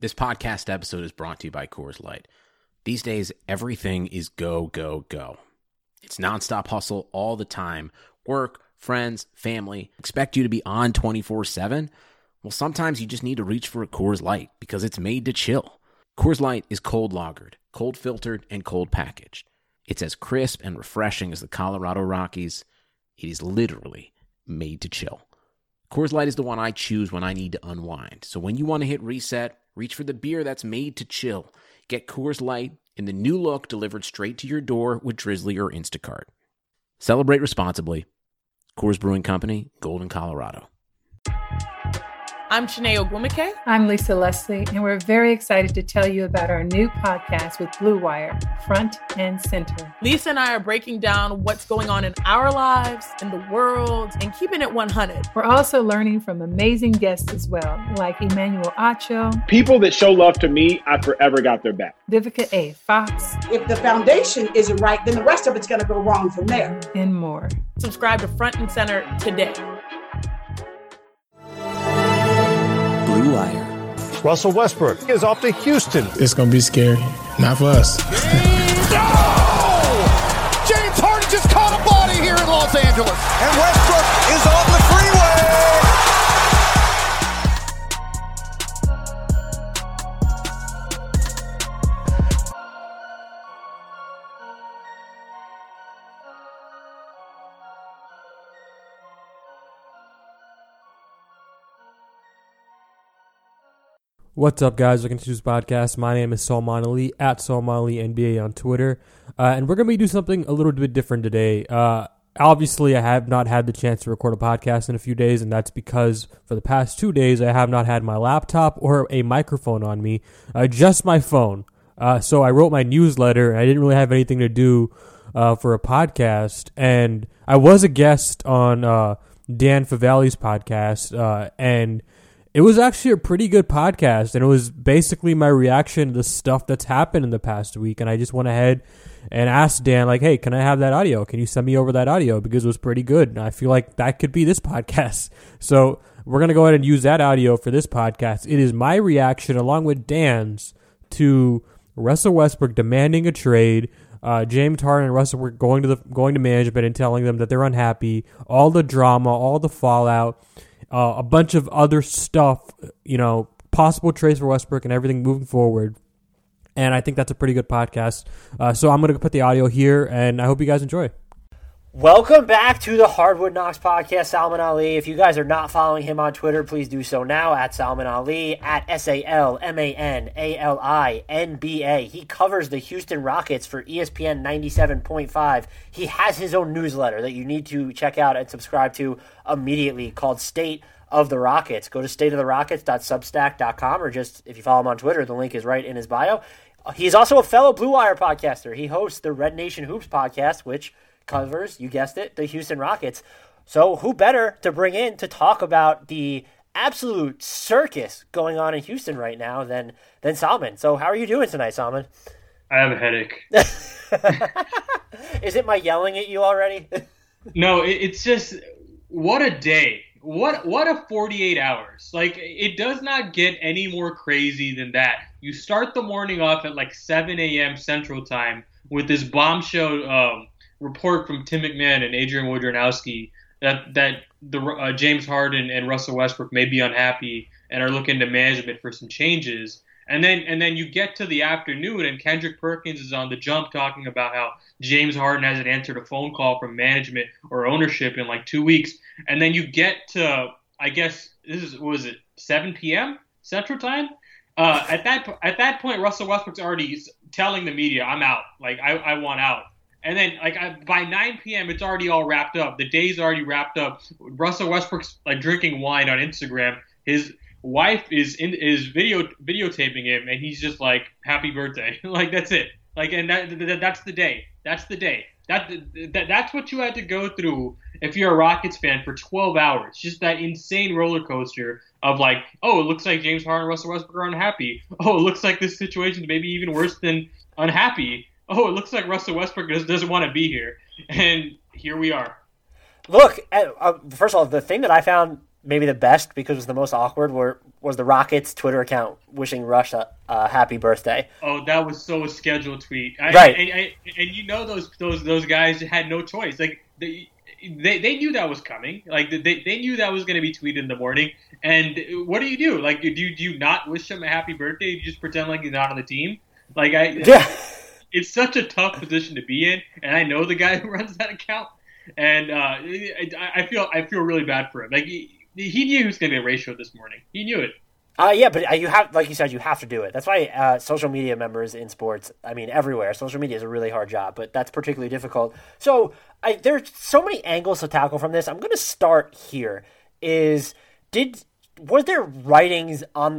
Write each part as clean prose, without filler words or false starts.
This podcast episode is brought to you by Coors Light. These days, everything is go, go, go. It's nonstop hustle all the time. Work, friends, family, expect you to be on 24/7. Well, sometimes you just need to reach for a Coors Light because it's made to chill. Coors Light is cold lagered, cold filtered, and cold packaged. It's as crisp and refreshing as the Colorado Rockies. It is literally made to chill. Coors Light is the one I choose when I need to unwind. So when you want to hit reset, reach for the beer that's made to chill. Get Coors Light in the new look delivered straight to your door with Drizzly or Instacart. Celebrate responsibly. Coors Brewing Company, Golden, Colorado. I'm Shanae Ogwumike. I'm Lisa Leslie, and we're very excited to tell you about our new podcast with Blue Wire, Front and Center. Lisa and I are breaking down what's going on in our lives, in the world, and keeping it 100. We're also learning from amazing guests as well, like Emmanuel Acho. People that show love to me, I forever got their back. Vivica A. Fox. If the foundation isn't right, then the rest of it's going to go wrong from there. And more. Subscribe to Front and Center today. Blue Wire. Russell Westbrook is off to Houston. It's going to be scary. Not for us. No! James Harden just caught a body here in Los Angeles. And Westbrook is on the freeway. What's up, guys? Welcome to this podcast. My name is Salman Ali, at Salman Ali NBA on Twitter. And we're going to be doing something a little bit different today. Obviously, I have not had the chance to record a podcast in a few days, and that's because for the past 2 days, I have not had my laptop or a microphone on me, just my phone. So I wrote my newsletter, and I didn't really have anything to do for a podcast. And I was a guest on Dan Favale's podcast, and it was actually a pretty good podcast, and it was basically my reaction to the stuff that's happened in the past week, and I just went ahead and asked Dan, like, hey, can I have that audio? Can you send me over that audio? Because it was pretty good, and I feel like that could be this podcast. So we're going to go ahead and use that audio for this podcast. It is my reaction, along with Dan's, to Russell Westbrook demanding a trade, James Harden and Russell were going to management and telling them that they're unhappy, all the drama, all the fallout, a bunch of other stuff, possible trades for Westbrook and everything moving forward. And I think that's a pretty good podcast. So I'm going to put the audio here, and I hope you guys enjoy. Welcome back to the Hardwood Knocks podcast, Salman Ali. If you guys are not following him on Twitter, please do so now, at Salman Ali, at SalmanALINBA. He covers the Houston Rockets for ESPN 97.5. He has his own newsletter that you need to check out and subscribe to immediately, called State of the Rockets. Go to stateoftherockets.substack.com, or just, if you follow him on Twitter, the link is right in his bio. He's also a fellow Blue Wire podcaster. He hosts the Red Nation Hoops podcast, which covers, you guessed it, the Houston Rockets. So who better to bring in to talk about the absolute circus going on in Houston right now than Salman? So how are you doing tonight, Salman? I have a headache. Is it my yelling at you already? No, it's just, what a day. What a 48 hours. Like, it does not get any more crazy than that. You start the morning off at like 7 a.m. Central Time with this bombshell report from Tim McMahon and Adrian Wojnarowski that the James Harden and Russell Westbrook may be unhappy and are looking to management for some changes. And then you get to the afternoon, and Kendrick Perkins is on the jump talking about how James Harden hasn't answered a phone call from management or ownership in like 2 weeks. And then you get to, I guess, 7 p.m. Central Time? At that point, Russell Westbrook's already telling the media, I'm out. Like, I want out. And then, by 9 p.m., it's already all wrapped up. The day's already wrapped up. Russell Westbrook's drinking wine on Instagram. His wife is videotaping him, and he's just like, "Happy birthday!" That's it. And that's the day. That's the day. That's what you had to go through if you're a Rockets fan for 12 hours. Just that insane roller coaster of it looks like James Harden and Russell Westbrook are unhappy. Oh, it looks like this situation is maybe even worse than unhappy. Oh, it looks like Russell Westbrook doesn't want to be here. And here we are. Look, first of all, the thing that I found maybe the best because it was the most awkward was the Rockets Twitter account wishing Russ a happy birthday. Oh, that was so a scheduled tweet. Right. And those guys had no choice. Like they knew that was coming. Like they knew that was going to be tweeted in the morning. And what do you do? Like do you not wish him a happy birthday? You just pretend like he's not on the team? Like it's such a tough position to be in. And I know the guy who runs that account. And I feel really bad for him. Like he knew he was going to be a ratio this morning. He knew it. Yeah, but you have, like you said, you have to do it. That's why social media members in sports, I mean, everywhere, social media is a really hard job, but that's particularly difficult. So there's so many angles to tackle from this. I'm going to start here. Was there writing on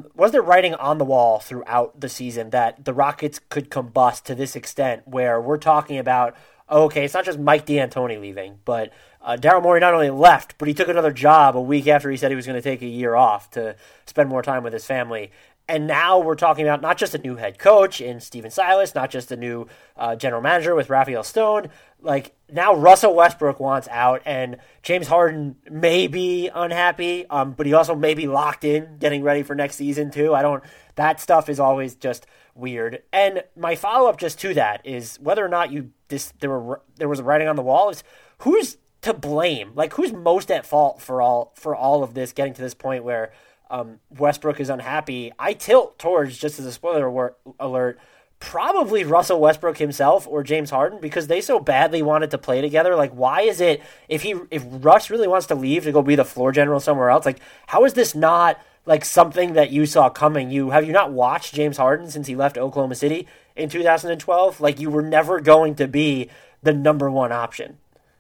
the wall throughout the season that the Rockets could combust to this extent, where we're talking about, okay, it's not just Mike D'Antoni leaving, but Daryl Morey not only left, but he took another job a week after he said he was going to take a year off to spend more time with his family. And now we're talking about not just a new head coach in Stephen Silas, not just a new general manager with Raphael Stone. Like, now Russell Westbrook wants out, and James Harden may be unhappy, but he also may be locked in, getting ready for next season too. That stuff is always just weird. And my follow-up just to that is whether or not there was a writing on the wall is who's to blame? Like, who's most at fault for all of this getting to this point where Westbrook is unhappy? I tilt towards, just as a spoiler alert, probably Russell Westbrook himself or James Harden, because they so badly wanted to play together. Like, why is it if Russ really wants to leave to go be the floor general somewhere else? Like, how is this not like something that you saw coming? Have you not watched James Harden since he left Oklahoma City in 2012? Like, you were never going to be the number one option.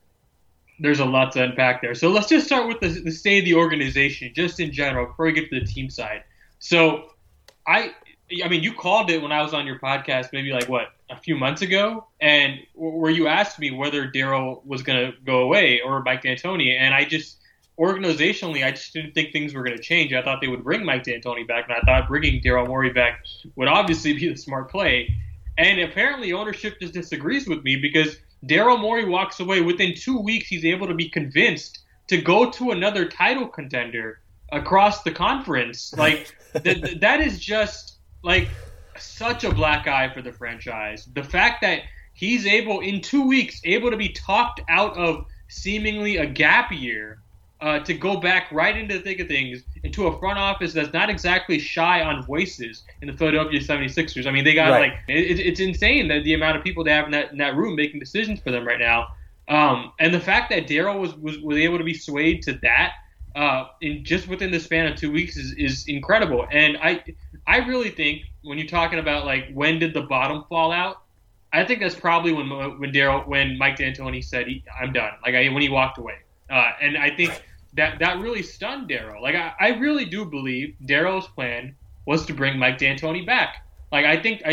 There's a lot to unpack there. So let's just start with the state of the organization, just in general, before we get to the team side. So I mean, you called it when I was on your podcast, maybe a few months ago, and where you asked me whether Daryl was going to go away or Mike D'Antoni, and organizationally, I just didn't think things were going to change. I thought they would bring Mike D'Antoni back, and I thought bringing Daryl Morey back would obviously be the smart play. And apparently ownership just disagrees with me, because Daryl Morey walks away. Within 2 weeks, he's able to be convinced to go to another title contender across the conference. Like, that is just, like, such a black eye for the franchise. The fact that he's in 2 weeks, to be talked out of seemingly a gap year, to go back right into the thick of things, into a front office that's not exactly shy on voices in the Philadelphia 76ers. I mean, they got it's insane that the amount of people they have in that room making decisions for them right now. And the fact that Daryl was able to be swayed to that in just within the span of 2 weeks is incredible. And I really think when you're talking about like when did the bottom fall out, I think that's probably when Mike D'Antoni said I'm done. When he walked away. And I think that really stunned Daryl. Like, I really do believe Daryl's plan was to bring Mike D'Antoni back. Like,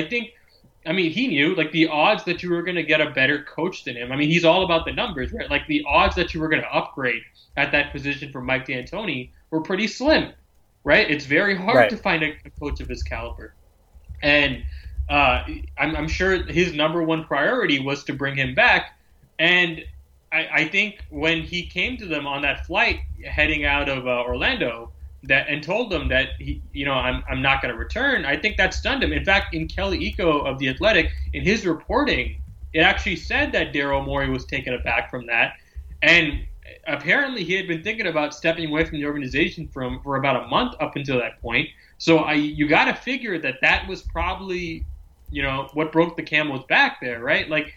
I mean, he knew, like, the odds that you were going to get a better coach than him. I mean, he's all about the numbers, right? Like, the odds that you were going to upgrade at that position for Mike D'Antoni were pretty slim, right? It's very hard to find a coach of his caliber. And I'm sure his number one priority was to bring him back. And I think when he came to them on that flight heading out of Orlando and told them that I'm not going to return, I think that stunned him. In fact, in Kelly Iko of The Athletic, in his reporting, it actually said that Daryl Morey was taken aback from that. And apparently he had been thinking about stepping away from the organization for about a month up until that point. So you got to figure that was probably, what broke the camel's back there, right? Like,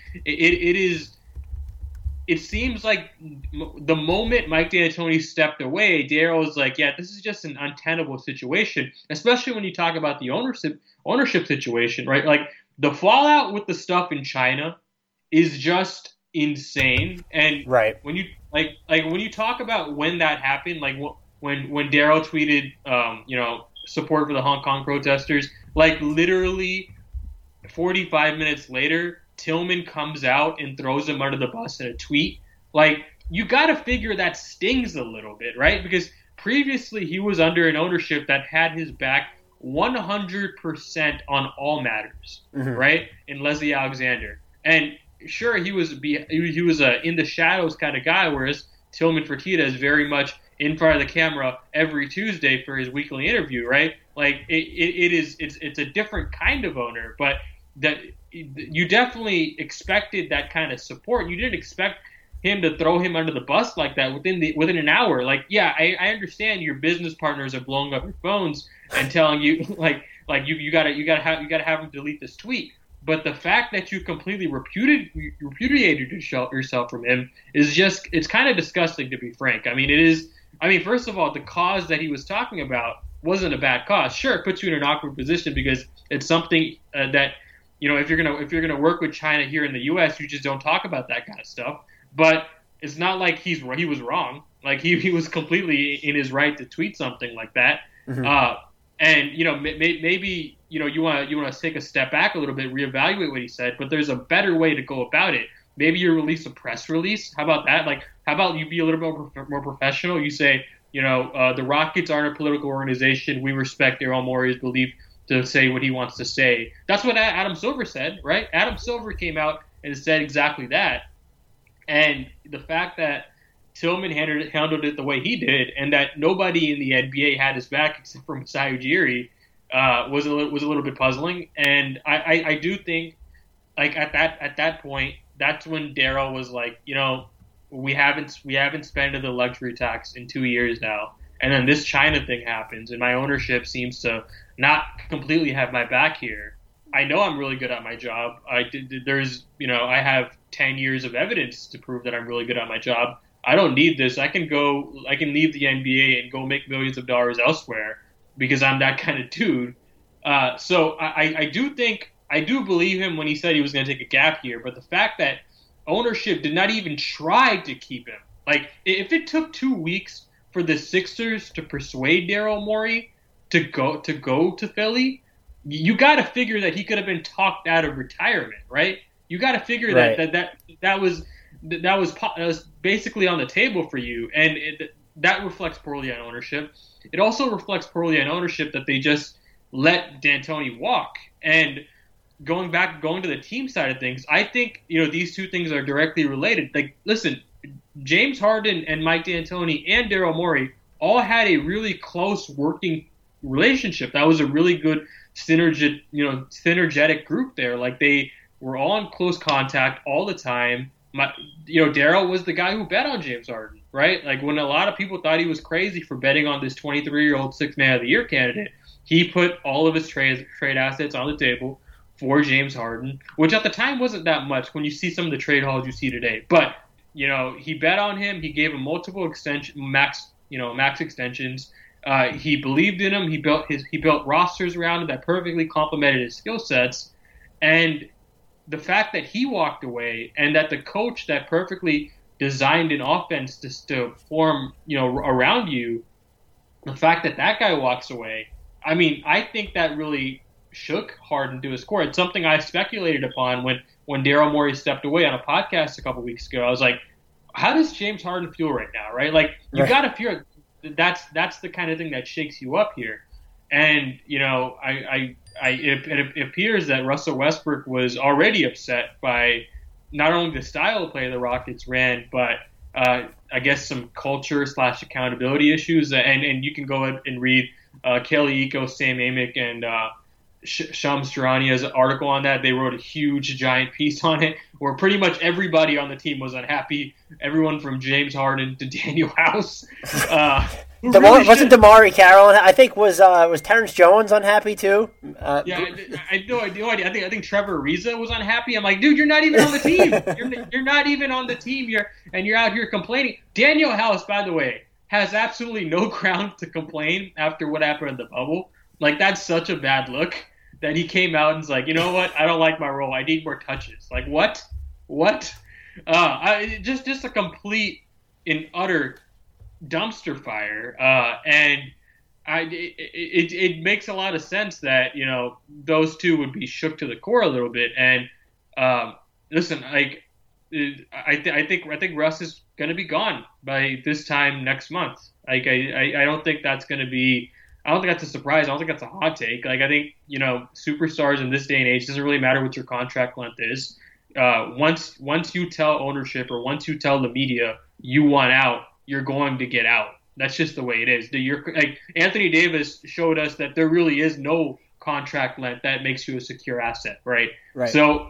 it seems like the moment Mike D'Antoni stepped away, Daryl was like, yeah, this is just an untenable situation, especially when you talk about the ownership situation, right? Like, the fallout with the stuff in China is just insane. And when you when you talk about when that happened, like when Daryl tweeted, support for the Hong Kong protesters, like literally 45 minutes later, Tillman comes out and throws him under the bus in a tweet. Like, you got to figure that stings a little bit, right? Because previously he was under an ownership that had his back 100% on all matters, right? In Leslie Alexander. And sure, he was a in the shadows kind of guy, whereas Tillman Fertitta is very much in front of the camera every Tuesday for his weekly interview, right? Like it's a different kind of owner, but that you definitely expected that kind of support. You didn't expect him to throw him under the bus like that within an hour. Like, yeah, I understand your business partners are blowing up your phones and telling you like you gotta have him delete this tweet. But the fact that you completely repudiated yourself from him it's kind of disgusting, to be frank. I mean, first of all, the cause that he was talking about wasn't a bad cause. Sure, it puts you in an awkward position because it's something that, you know, if you're gonna work with China here in the U.S., you just don't talk about that kind of stuff. But it's not like he was wrong. Like he was completely in his right to tweet something like that. Mm-hmm. And you know, maybe you know you want to take a step back a little bit, reevaluate what he said. But there's a better way to go about it. Maybe you release a press release. How about that? Like, how about you be a little bit more professional? You say, you know, the Rockets aren't a political organization. We respect Daryl Morey's belief to say what he wants to say. That's what Adam Silver said, right? Adam Silver came out and said exactly that. And the fact that Tillman handled it the way he did, and that nobody in the NBA had his back except for Masai Ujiri, was a little bit puzzling. And I do think, like at that point, that's when Daryl was like, you know, we haven't spent the luxury tax in 2 years now, and then this China thing happens, and my ownership seems to not completely have my back here. I know I'm really good at my job. I have 10 years of evidence to prove that I'm really good at my job. I don't need this. I can leave the NBA and go make millions of dollars elsewhere because I'm that kind of dude. So I do believe him when he said he was going to take a gap year, but the fact that ownership did not even try to keep him, like if it took 2 weeks for the Sixers to persuade Daryl Morey to go to Philly, you got to figure that he could have been talked out of retirement, right? You got to figure that was basically on the table for you, and that reflects poorly on ownership. It also reflects poorly on ownership that they just let D'Antoni walk. And going to the team side of things, I think, you know, these two things are directly related. Like, listen, James Harden and Mike D'Antoni and Daryl Morey all had a really close working relationship. That was a really good synergetic group there. Like, they were all in close contact all the time. Daryl was the guy who bet on James Harden, right? Like, when a lot of people thought he was crazy for betting on this 23-year-old Sixth Man of the Year candidate, he put all of his trade assets on the table for James Harden, which at the time wasn't that much when you see some of the trade hauls you see today. But, you know, he bet on him. He gave him multiple max extensions. He believed in him. He built rosters around him that perfectly complemented his skill sets. And the fact that he walked away, and that the coach that perfectly designed an offense to form, you know, around you, the fact that guy walks away, I mean, I think that really shook Harden to his core. It's something I speculated upon when Daryl Morey stepped away on a podcast a couple weeks ago. I was like, how does James Harden feel right now, right? Like, you got to feel that's the kind of thing that shakes you up here. And, you know, it appears that Russell Westbrook was already upset by not only the style of play the Rockets ran, but I guess some culture / accountability issues. And you can go and read Kelly Iko, Sam Amick, and Shams Charania's article on that. They wrote a huge, giant piece on it where pretty much everybody on the team was unhappy. Everyone from James Harden to Daniel House. Wasn't Damari Carroll? I think was Terrence Jones unhappy too? I had no idea. I think Trevor Ariza was unhappy. I'm like, dude, you're not even on the team. You're not even on the team. You're out here complaining. Daniel House, by the way, has absolutely no ground to complain after what happened in the bubble. Like, that's such a bad look that he came out and was like, you know what? I don't like my role. I need more touches. Like, what? Just a complete and utter dumpster fire. And it makes a lot of sense that, you know, those two would be shook to the core a little bit. And listen, like, I think Russ is going to be gone by this time next month. Like, I don't think that's going to be. I don't think that's a surprise. I don't think that's a hot take. Like, I think, you know, superstars in this day and age, doesn't really matter what your contract length is. Once you tell ownership or once you tell the media you want out, you're going to get out. That's just the way it is. Like Anthony Davis showed us that there really is no contract length that makes you a secure asset, right? Right. So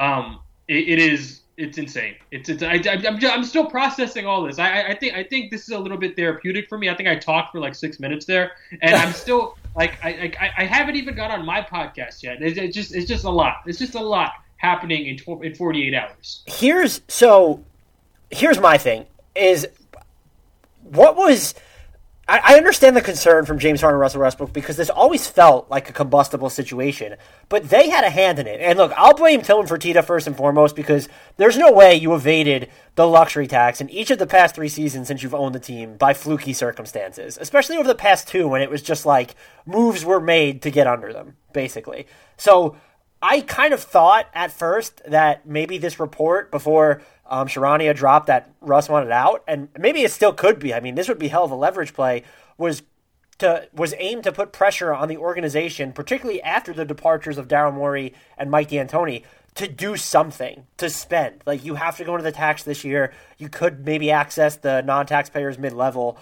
it's insane. I'm still processing all this. I think this is a little bit therapeutic for me. I think I talked for like 6 minutes there, and I'm still like I haven't even got on my podcast yet. It's just a lot. It's just a lot happening in 48 hours. Here's my thing is what was. I understand the concern from James Harden and Russell Westbrook because this always felt like a combustible situation, but they had a hand in it. And look, I'll blame Tillman Fertitta first and foremost because there's no way you evaded the luxury tax in each of the past 3 seasons since you've owned the team by fluky circumstances, especially over the past 2 when it was just like moves were made to get under them, basically. So I kind of thought at first that maybe this report before Charania dropped that Russ wanted out, and maybe it still could be. I mean, this would be hell of a leverage play, was aimed to put pressure on the organization, particularly after the departures of Daryl Morey and Mike D'Antoni, to do something, to spend. Like, you have to go into the tax this year. You could maybe access the non-taxpayers mid-level,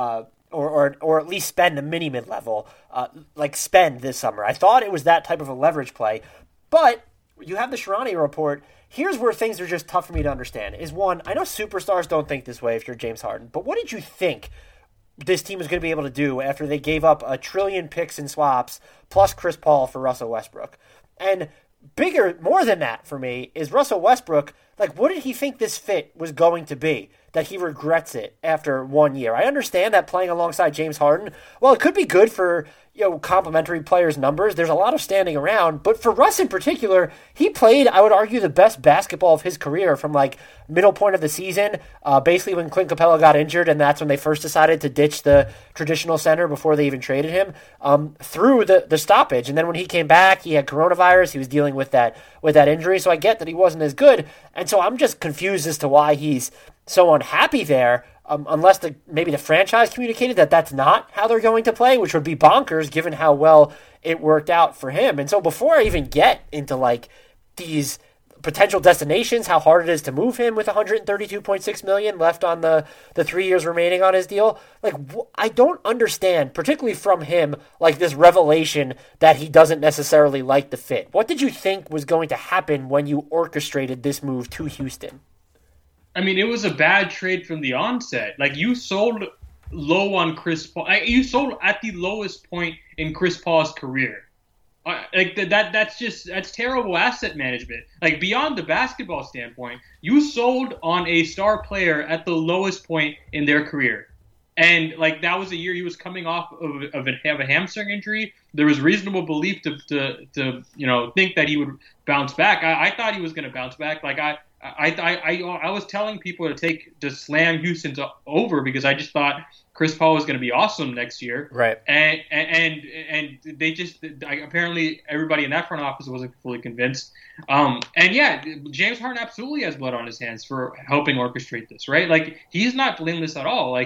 or at least spend the mini mid-level, like spend this summer. I thought it was that type of a leverage play, but you have the Charania report. Here's where things are just tough for me to understand. Is one, I know superstars don't think this way if you're James Harden, but what did you think this team was going to be able to do after they gave up 1 trillion picks and swaps plus Chris Paul for Russell Westbrook? And more than that for me is Russell Westbrook. Like, what did he think this fit was going to be that he regrets it after 1 year? I understand that playing alongside James Harden, well, it could be good for, complementary players' numbers. There's a lot of standing around. But for Russ in particular, he played, I would argue, the best basketball of his career from, like, middle point of the season, basically when Clint Capella got injured, and that's when they first decided to ditch the traditional center before they even traded him, through the stoppage. And then when he came back, he had coronavirus. He was dealing with that injury. So I get that he wasn't as good. And so I'm just confused as to why he's so unhappy there, unless maybe the franchise communicated that that's not how they're going to play, which would be bonkers given how well it worked out for him. And so before I even get into like these potential destinations, how hard it is to move him with $132.6 million left on the 3 years remaining on his deal, like I don't understand, particularly from him, like this revelation that he doesn't necessarily like the fit. What did you think was going to happen when you orchestrated this move to Houston? I mean, it was a bad trade from the onset. Like, you sold low on Chris Paul. You sold at the lowest point in Chris Paul's career. That's terrible asset management. Like, beyond the basketball standpoint, you sold on a star player at the lowest point in their career. And, like, that was a year he was coming off of a hamstring injury. There was reasonable belief to think that he would bounce back. I thought he was going to bounce back. Like, I was telling people to slam Houston over because I just thought Chris Paul was going to be awesome next year. Right. And they just apparently everybody in that front office wasn't fully convinced. And yeah, James Harden absolutely has blood on his hands for helping orchestrate this, right? Like, he's not blameless at all.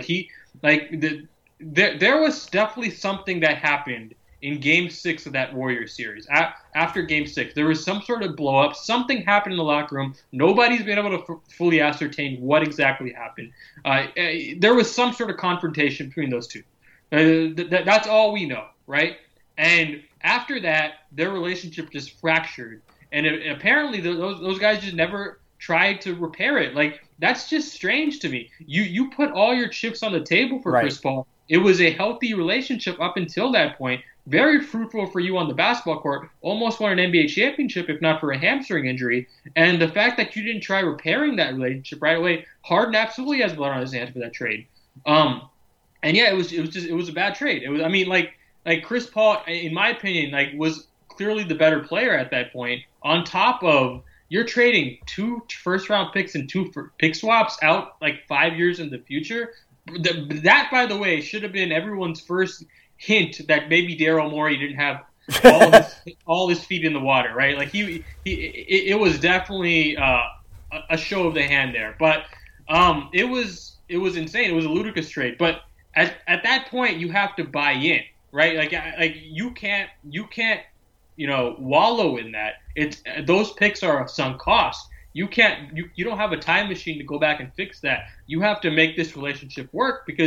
There was definitely something that happened in Game 6 of that Warriors series. After Game 6, there was some sort of blow-up. Something happened in the locker room. Nobody's been able to fully ascertain what exactly happened. There was some sort of confrontation between those two. That's all we know, right? And after that, their relationship just fractured. And apparently those guys just never tried to repair it. Like, that's just strange to me. You put all your chips on the table for Chris Paul. It was a healthy relationship up until that point. Very fruitful for you on the basketball court. Almost won an NBA championship, if not for a hamstring injury. And the fact that you didn't try repairing that relationship right away, Harden absolutely has blood on his hands for that trade. And yeah, it was a bad trade. It was, I mean, like Chris Paul, in my opinion, like, was clearly the better player at that point. On top of, you're trading 2 first-round picks and 2 pick swaps out like 5 years in the future. That, by the way, should have been everyone's first hint that maybe Daryl Morey didn't have all his feet in the water, right? Like, it was definitely a show of the hand there. But it was insane. It was a ludicrous trade. But at that point, you have to buy in, right? Like you can't wallow in that. Those picks are a sunk cost. You don't have a time machine to go back and fix that. You have to make this relationship work because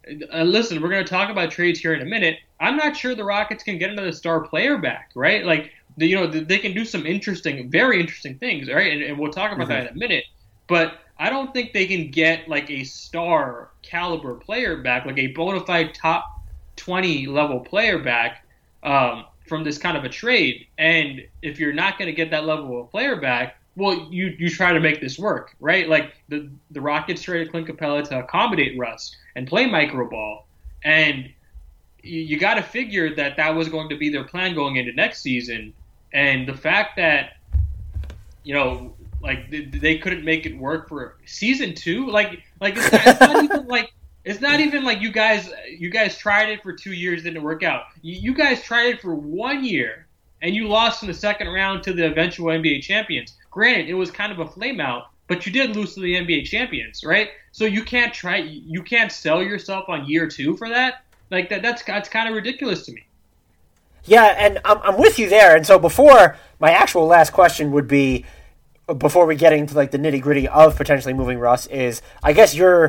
listen, we're going to talk about trades here in a minute. I'm not sure the Rockets can get another star player back, right? Like, they can do some very interesting things, right? And we'll talk about that in a minute. But I don't think they can get like a star caliber player back, like a bona fide top 20 level player back from this kind of a trade. And if you're not going to get that level of player back, well, you try to make this work, right? Like the Rockets traded Clint Capella to accommodate Russ and play micro ball, and you got to figure that was going to be their plan going into next season. And the fact that like they couldn't make it work for season 2, it's not even like you guys tried it for 2 years, didn't work out. You guys tried it for 1 year, and you lost in the second round to the eventual NBA champions. Granted, it was kind of a flame out, but you did lose to the NBA champions, right? So you can't sell yourself on year 2 for that. Like that's kind of ridiculous to me. Yeah, and I'm with you there. And so before my actual last question would be, before we get into like the nitty gritty of potentially moving Russ, is I guess you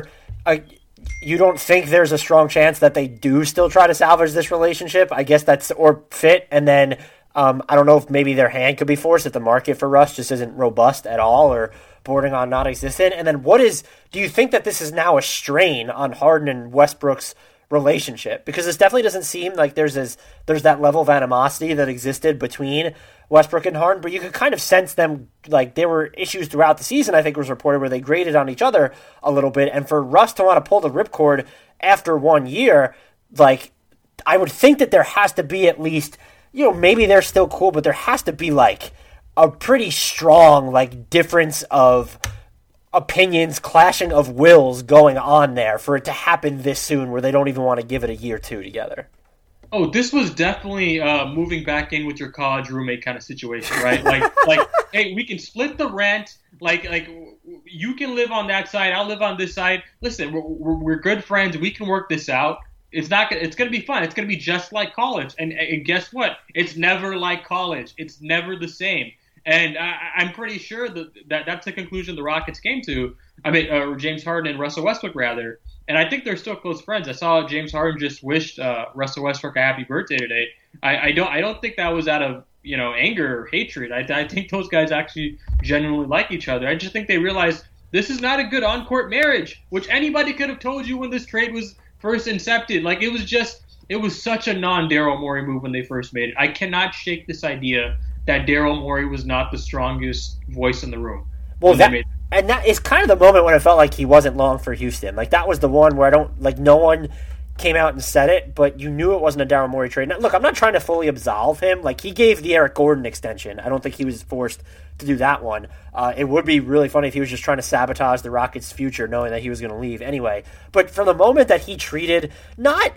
don't think there's a strong chance that they do still try to salvage this relationship? I guess or fit, and then I don't know if maybe their hand could be forced if the market for Russ just isn't robust at all or bordering on non-existent. And then do you think that this is now a strain on Harden and Westbrook's relationship? Because this definitely doesn't seem like there's that level of animosity that existed between Westbrook and Harden, but you could kind of sense them, like there were issues throughout the season, I think it was reported, where they graded on each other a little bit. And for Russ to want to pull the ripcord after 1 year, like I would think that there has to be at least, maybe they're still cool, but there has to be like a pretty strong like difference of opinions, clashing of wills going on there for it to happen this soon, where they don't even want to give it a year 2 together. Oh, this was definitely moving back in with your college roommate kind of situation, right? like, hey, we can split the rent. Like you can live on that side, I'll live on this side. Listen, we're good friends. We can work this out. It's going to be fun. It's going to be just like college. And guess what? It's never like college. It's never the same. And I'm pretty sure that's the conclusion the Rockets came to. Or James Harden and Russell Westbrook, rather. And I think they're still close friends. I saw James Harden just wished Russell Westbrook a happy birthday today. I don't think that was out of anger or hatred. I think those guys actually genuinely like each other. I just think they realized this is not a good on-court marriage, which anybody could have told you when this trade was first incepted. Like it was such a non-Daryl Morey move when they first made it. I cannot shake this idea that Daryl Morey was not the strongest voice in the room. Well, that is kind of the moment when it felt like he wasn't long for Houston. Like that was the one where no one came out and said it, but you knew it wasn't a Daryl Morey trade. Now, look, I'm not trying to fully absolve him. Like he gave the Eric Gordon extension. I don't think he was forced to do that one. It would be really funny if he was just trying to sabotage the Rockets' future, knowing that he was going to leave anyway. But from the moment that he treated not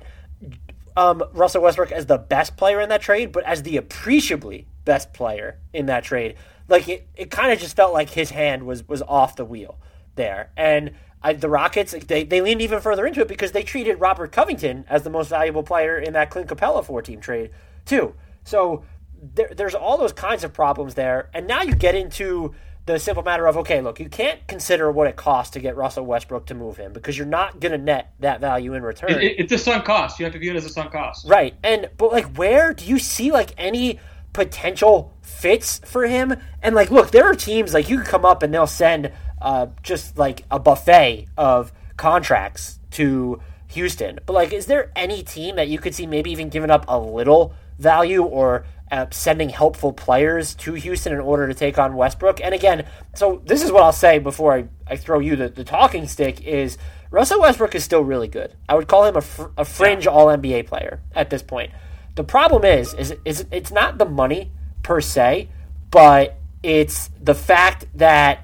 Russell Westbrook as the best player in that trade, but as the appreciably best player in that trade, like it kind of just felt like his hand was off the wheel there. And the Rockets, they leaned even further into it because they treated Robert Covington as the most valuable player in that Clint Capella 4-team trade too. So there's all those kinds of problems there. And now you get into the simple matter of, okay, look, you can't consider what it costs to get Russell Westbrook to move him because you're not going to net that value in return. It's a sunk cost. You have to view it as a sunk cost. Right. But like, where do you see like any potential fits for him? And like, look, there are teams like you could come up and they'll send just like a buffet of contracts to Houston. But like, is there any team that you could see maybe even giving up a little value or sending helpful players to Houston in order to take on Westbrook? And again, so this is what I'll say before I throw you the talking stick is Russell Westbrook is still really good. I would call him a fringe All-NBA player at this point. The problem is it's not the money per se, but it's the fact that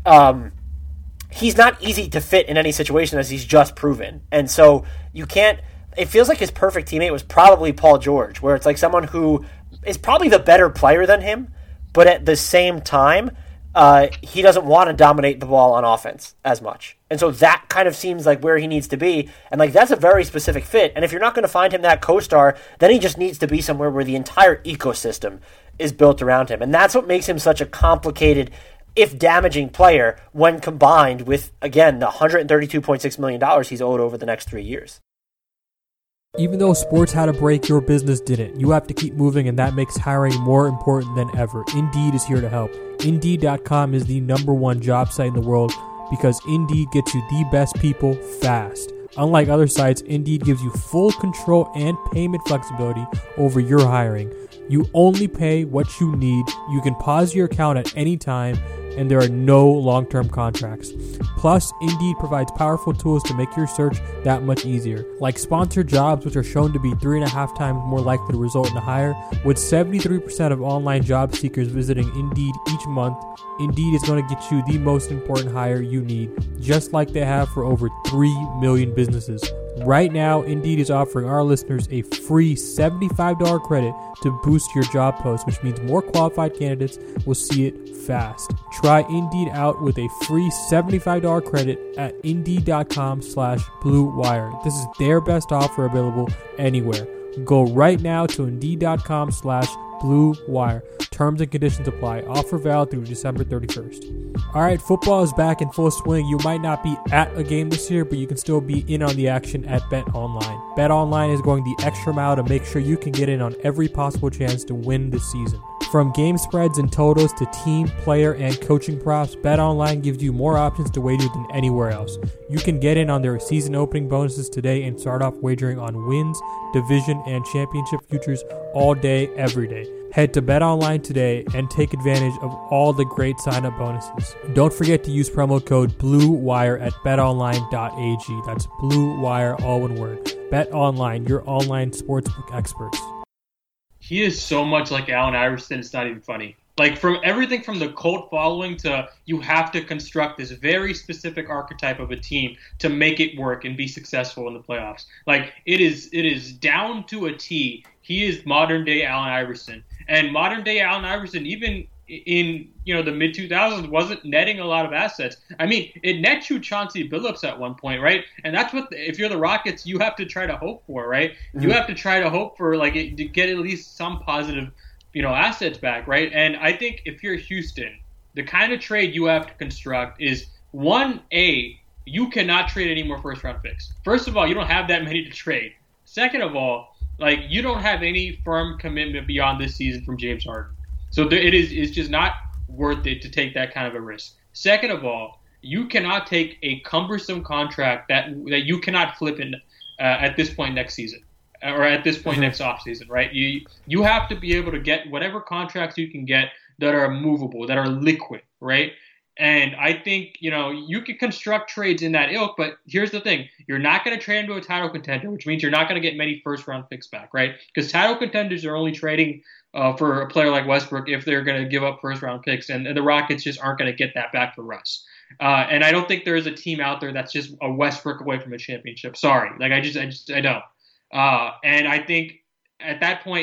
he's not easy to fit in any situation, as he's just proven. And so you can't – it feels like his perfect teammate was probably Paul George, where it's like someone who is probably the better player than him, but at the same time, he doesn't want to dominate the ball on offense as much. And so that kind of seems like where he needs to be. And like that's a very specific fit. And if you're not going to find him that co-star, then he just needs to be somewhere where the entire ecosystem is built around him. And that's what makes him such a complicated, if damaging player when combined with, again, the $132.6 million he's owed over the next 3 years. Even though sports had a break, your business didn't. You have to keep moving, and that makes hiring more important than ever. Indeed is here to help. Indeed.com is the #1 job site in the world because Indeed gets you the best people fast. Unlike other sites, Indeed gives you full control and payment flexibility over your hiring. You only pay what you need. You can pause your account at any time, and there are no long-term contracts. Plus, Indeed provides powerful tools to make your search that much easier, like sponsored jobs, which are shown to be 3.5 times more likely to result in a hire. With 73% of online job seekers visiting Indeed each month, Indeed is going to get you the most important hire you need, just like they have for over 3 million businesses. Right now, Indeed is offering our listeners a free $75 credit to boost your job post, which means more qualified candidates will see it fast. Try Indeed out with a free $75 credit at Indeed.com/Blue Wire. This is their best offer available anywhere. Go right now to Indeed.com/Blue Wire. Terms and conditions apply. Offer valid through December 31st. All right, football is back in full swing. You might not be at a game this year, but you can still be in on the action at BetOnline. BetOnline is going the extra mile to make sure you can get in on every possible chance to win this season. From game spreads and totals to team, player, and coaching props, BetOnline gives you more options to wager than anywhere else. You can get in on their season opening bonuses today and start off wagering on wins, division, and championship futures all day, every day. Head to BetOnline today and take advantage of all the great sign-up bonuses. Don't forget to use promo code BLUEWIRE at betonline.ag. That's Blue Wire, all one word. BetOnline, your online sportsbook experts. He is so much like Allen Iverson, it's not even funny. Like, from everything from the cult following to you have to construct this very specific archetype of a team to make it work and be successful in the playoffs. Like, it is down to a T. He is modern day Allen Iverson. And modern day Allen Iverson, even in the mid 2000s, wasn't netting a lot of assets. I mean, it nets you Chauncey Billups at one point, right? And that's what, if you're the Rockets, you have to try to hope for, right? Mm-hmm. You have to try to hope for to get at least some positive, assets back, right? And I think if you're Houston, the kind of trade you have to construct is 1A, you cannot trade any more first round picks. First of all, you don't have that many to trade. Second of all, you don't have any firm commitment beyond this season from James Harden. So it's just not worth it to take that kind of a risk. Second of all, you cannot take a cumbersome contract that you cannot flip in at this point next season or at this point next offseason, right? You have to be able to get whatever contracts you can get that are movable, that are liquid, right? And I think, you can construct trades in that ilk, but here's the thing. You're not going to trade into a title contender, which means you're not going to get many first-round picks back, right? Because title contenders are only trading for a player like Westbrook if they're going to give up first-round picks, and the Rockets just aren't going to get that back for Russ. And I don't think there is a team out there that's just a Westbrook away from a championship. Sorry. I don't. And I think at that point,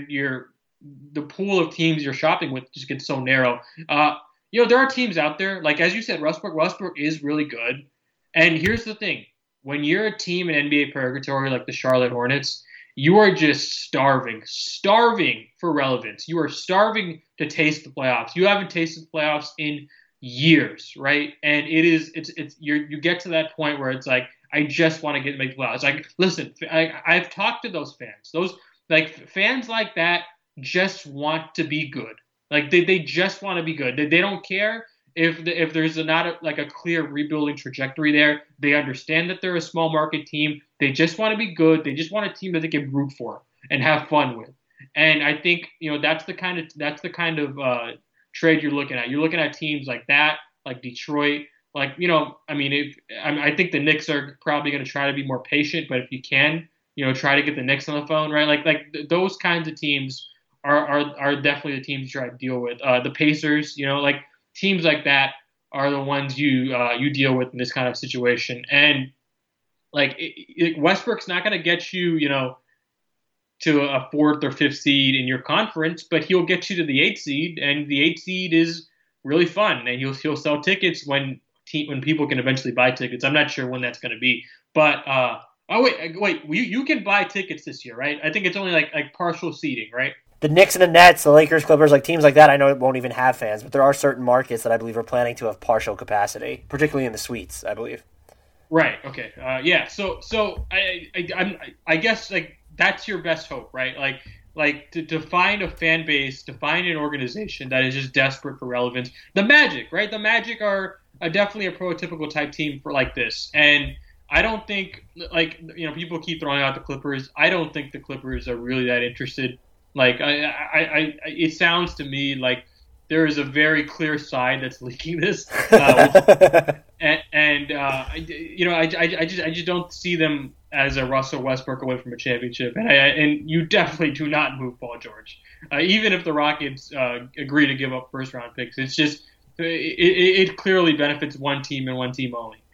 the pool of teams you're shopping with just gets so narrow. There are teams out there, like as you said, Westbrook is really good. And here's the thing. When you're a team in NBA purgatory like the Charlotte Hornets, you are just starving for relevance. You are starving to taste the playoffs. You haven't tasted the playoffs in years, right? And you get to that point where it's like, I just want to make the playoffs. Like, listen, I've talked to those fans. Those fans like that just want to be good. Like they just want to be good. They don't care if there's not a clear rebuilding trajectory there. They understand that they're a small market team. They just want to be good. They just want a team that they can root for and have fun with. And I think that's the kind of trade you're looking at. You're looking at teams like that, like Detroit. I think the Knicks are probably going to try to be more patient, but if you can, try to get the Knicks on the phone, right? Like those kinds of teams are definitely the teams you try to deal with. The Pacers, teams like that are the ones you deal with in this kind of situation. And Westbrook's not going to get you, to a 4th or 5th seed in your conference, but he'll get you to the 8th seed, and the 8th seed is really fun, and he'll sell tickets when people can eventually buy tickets. I'm not sure when that's going to be, but you can buy tickets this year, right? I think it's only like partial seating, right? The Knicks and the Nets, the Lakers, Clippers, teams like that, I know it won't even have fans, but there are certain markets that I believe are planning to have partial capacity, particularly in the suites, I believe. Right. Okay. Yeah. So I guess like that's your best hope, right? Like to find a fan base, to find an organization that is just desperate for relevance. The Magic, right? The Magic are definitely a prototypical type team for like this, and I don't think people keep throwing out the Clippers. I don't think the Clippers are really that interested. Like it sounds to me like there is a very clear side that's leaking this, I just don't see them as a Russell Westbrook away from a championship, and you definitely do not move Paul George, even if the Rockets agree to give up first round picks. It's just it clearly benefits one team and one team only.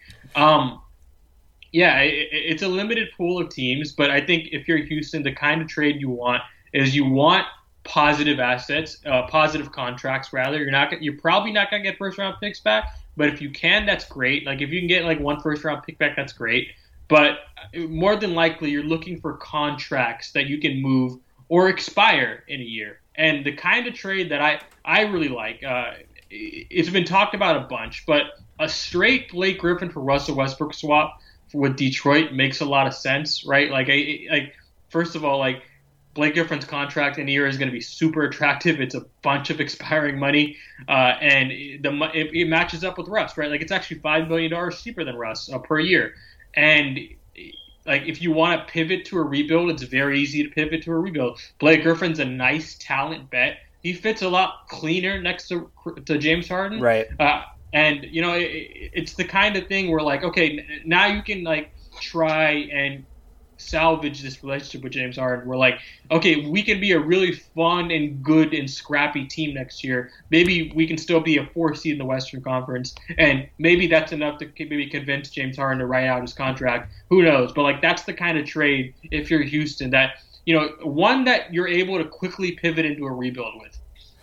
It's a limited pool of teams, but I think if you're Houston, the kind of trade you want is positive assets, positive contracts rather. You're probably not going to get first round picks back, but if you can, that's great. Like if you can get like one first round pick back, that's great. But more than likely, you're looking for contracts that you can move or expire in a year. And the kind of trade that I really like, it's been talked about a bunch, but a straight Blake Griffin for Russell Westbrook swap with Detroit makes a lot of sense, right? Like first of all, like Blake Griffin's contract in a year is going to be super attractive. It's a bunch of expiring money, and it matches up with Russ, right? Like it's actually $5 million cheaper than Russ per year. And like if you want to pivot to a rebuild, it's very easy to pivot to a rebuild. Blake Griffin's a nice talent bet. He fits a lot cleaner next to James Harden, right? And it's the kind of thing where like, okay, now you can like try and salvage this relationship with James Harden. We're like, okay, we can be a really fun and good and scrappy team next year. Maybe we can still be a 4 seed in the Western Conference, and maybe that's enough to maybe convince James Harden to write out his contract. Who knows? But like that's the kind of trade, if you're Houston, that one that you're able to quickly pivot into a rebuild with.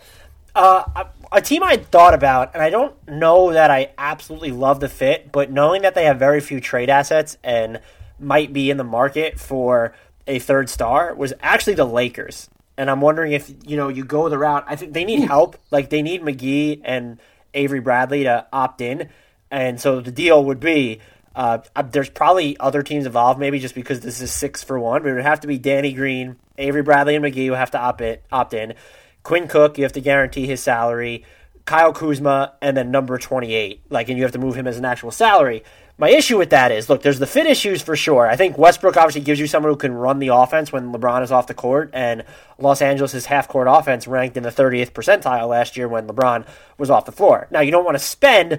A team I thought about, and I don't know that I absolutely love the fit, but knowing that they have very few trade assets and might be in the market for a third star, was actually the Lakers. And I'm wondering if, you go the route. I think they need help. Like, they need McGee and Avery Bradley to opt in. And so the deal would be, there's probably other teams involved, maybe just because this is 6 for 1. But it would have to be Danny Green, Avery Bradley, and McGee will have to opt in. Quinn Cook, you have to guarantee his salary. Kyle Kuzma, and then number 28. And you have to move him as an actual salary. My issue with that is, look, there's the fit issues for sure. I think Westbrook obviously gives you someone who can run the offense when LeBron is off the court, and Los Angeles' half-court offense ranked in the 30th percentile last year when LeBron was off the floor. Now, you don't want to spend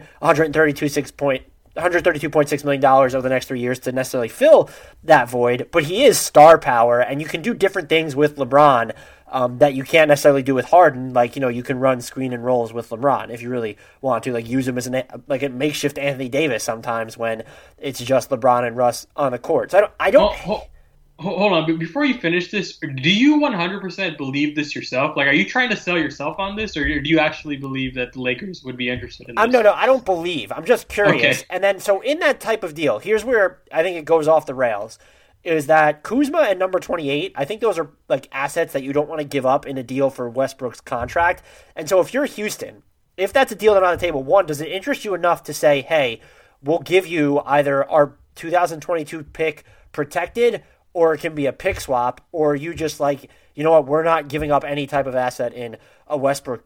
$132.6 million over the next 3 years to necessarily fill that void, but he is star power, and you can do different things with LeBron that you can't necessarily do with Harden. You can run screen and rolls with LeBron if you really want to, use him as a makeshift Anthony Davis sometimes when it's just LeBron and Russ on the court. So I don't. Hold on, but before you finish this, do you 100% believe this yourself? Like, are you trying to sell yourself on this, or do you actually believe that the Lakers would be interested in this? No, I don't believe. I'm just curious. Okay. And then, so in that type of deal, here's where I think it goes off the rails, is that Kuzma and number 28, I think those are assets that you don't want to give up in a deal for Westbrook's contract. And so if you're Houston, if that's a deal that's on the table, one, does it interest you enough to say, hey, we'll give you either our 2022 pick protected, or it can be a pick swap, or you just we're not giving up any type of asset in a Westbrook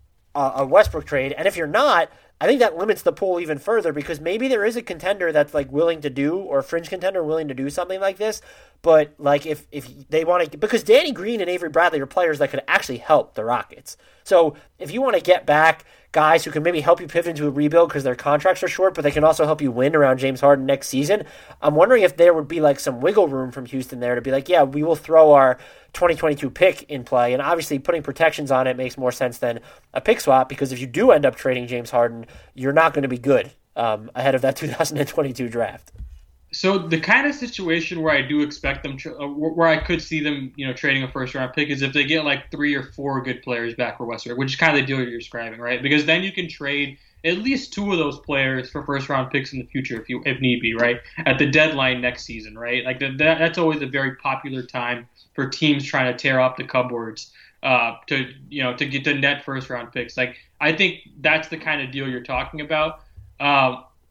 trade. And if you're not, I think that limits the pool even further, because maybe there is a contender that's willing to do, or a fringe contender willing to do something like this. But if they want to, because Danny Green and Avery Bradley are players that could actually help the Rockets. So if you want to get back guys who can maybe help you pivot into a rebuild because their contracts are short, but they can also help you win around James Harden next season, I'm wondering if there would be some wiggle room from Houston there to be yeah, we will throw our 2022 pick in play. And obviously putting protections on it makes more sense than a pick swap, because if you do end up trading James Harden, you're not going to be good ahead of that 2022 draft. So the kind of situation where I do expect them where I could see them, trading a first round pick is if they get 3 or 4 good players back for Westbrook, which is kind of the deal you're describing, right? Because then you can trade at least 2 of those players for first round picks in the future if need be, right? At the deadline next season, right? That's always a very popular time for teams trying to tear up the cupboards to get the net first round picks. I think that's the kind of deal you're talking about.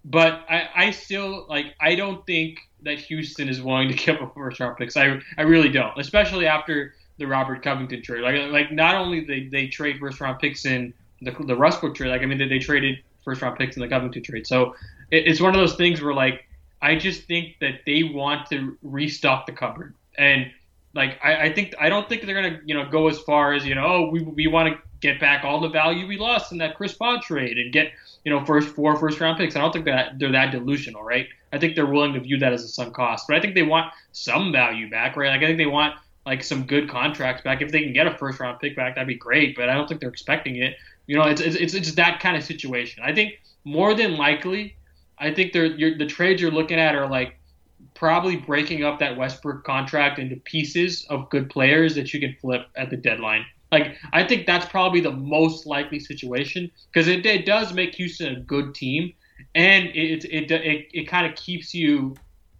But I still I don't think that Houston is willing to give up first round picks. I really don't, especially after the Robert Covington trade. Like not only they trade first round picks in the Westbrook trade, they traded first round picks in the Covington trade. So it's one of those things where I just think that they want to restock the cupboard, and I don't think they're gonna go as far as we want to get back all the value we lost in that Chris Paul trade and get four first round picks. I don't think that they're that delusional, right? I think they're willing to view that as a sunk cost, but I think they want some value back, right? I think they want some good contracts back. If they can get a first round pick back, that'd be great, but I don't think they're expecting it. It's that kind of situation. I think more than likely, I think the trades you're looking at are probably breaking up that Westbrook contract into pieces of good players that you can flip at the deadline. I think that's probably the most likely situation, because it does make Houston a good team, and it kind of keeps you,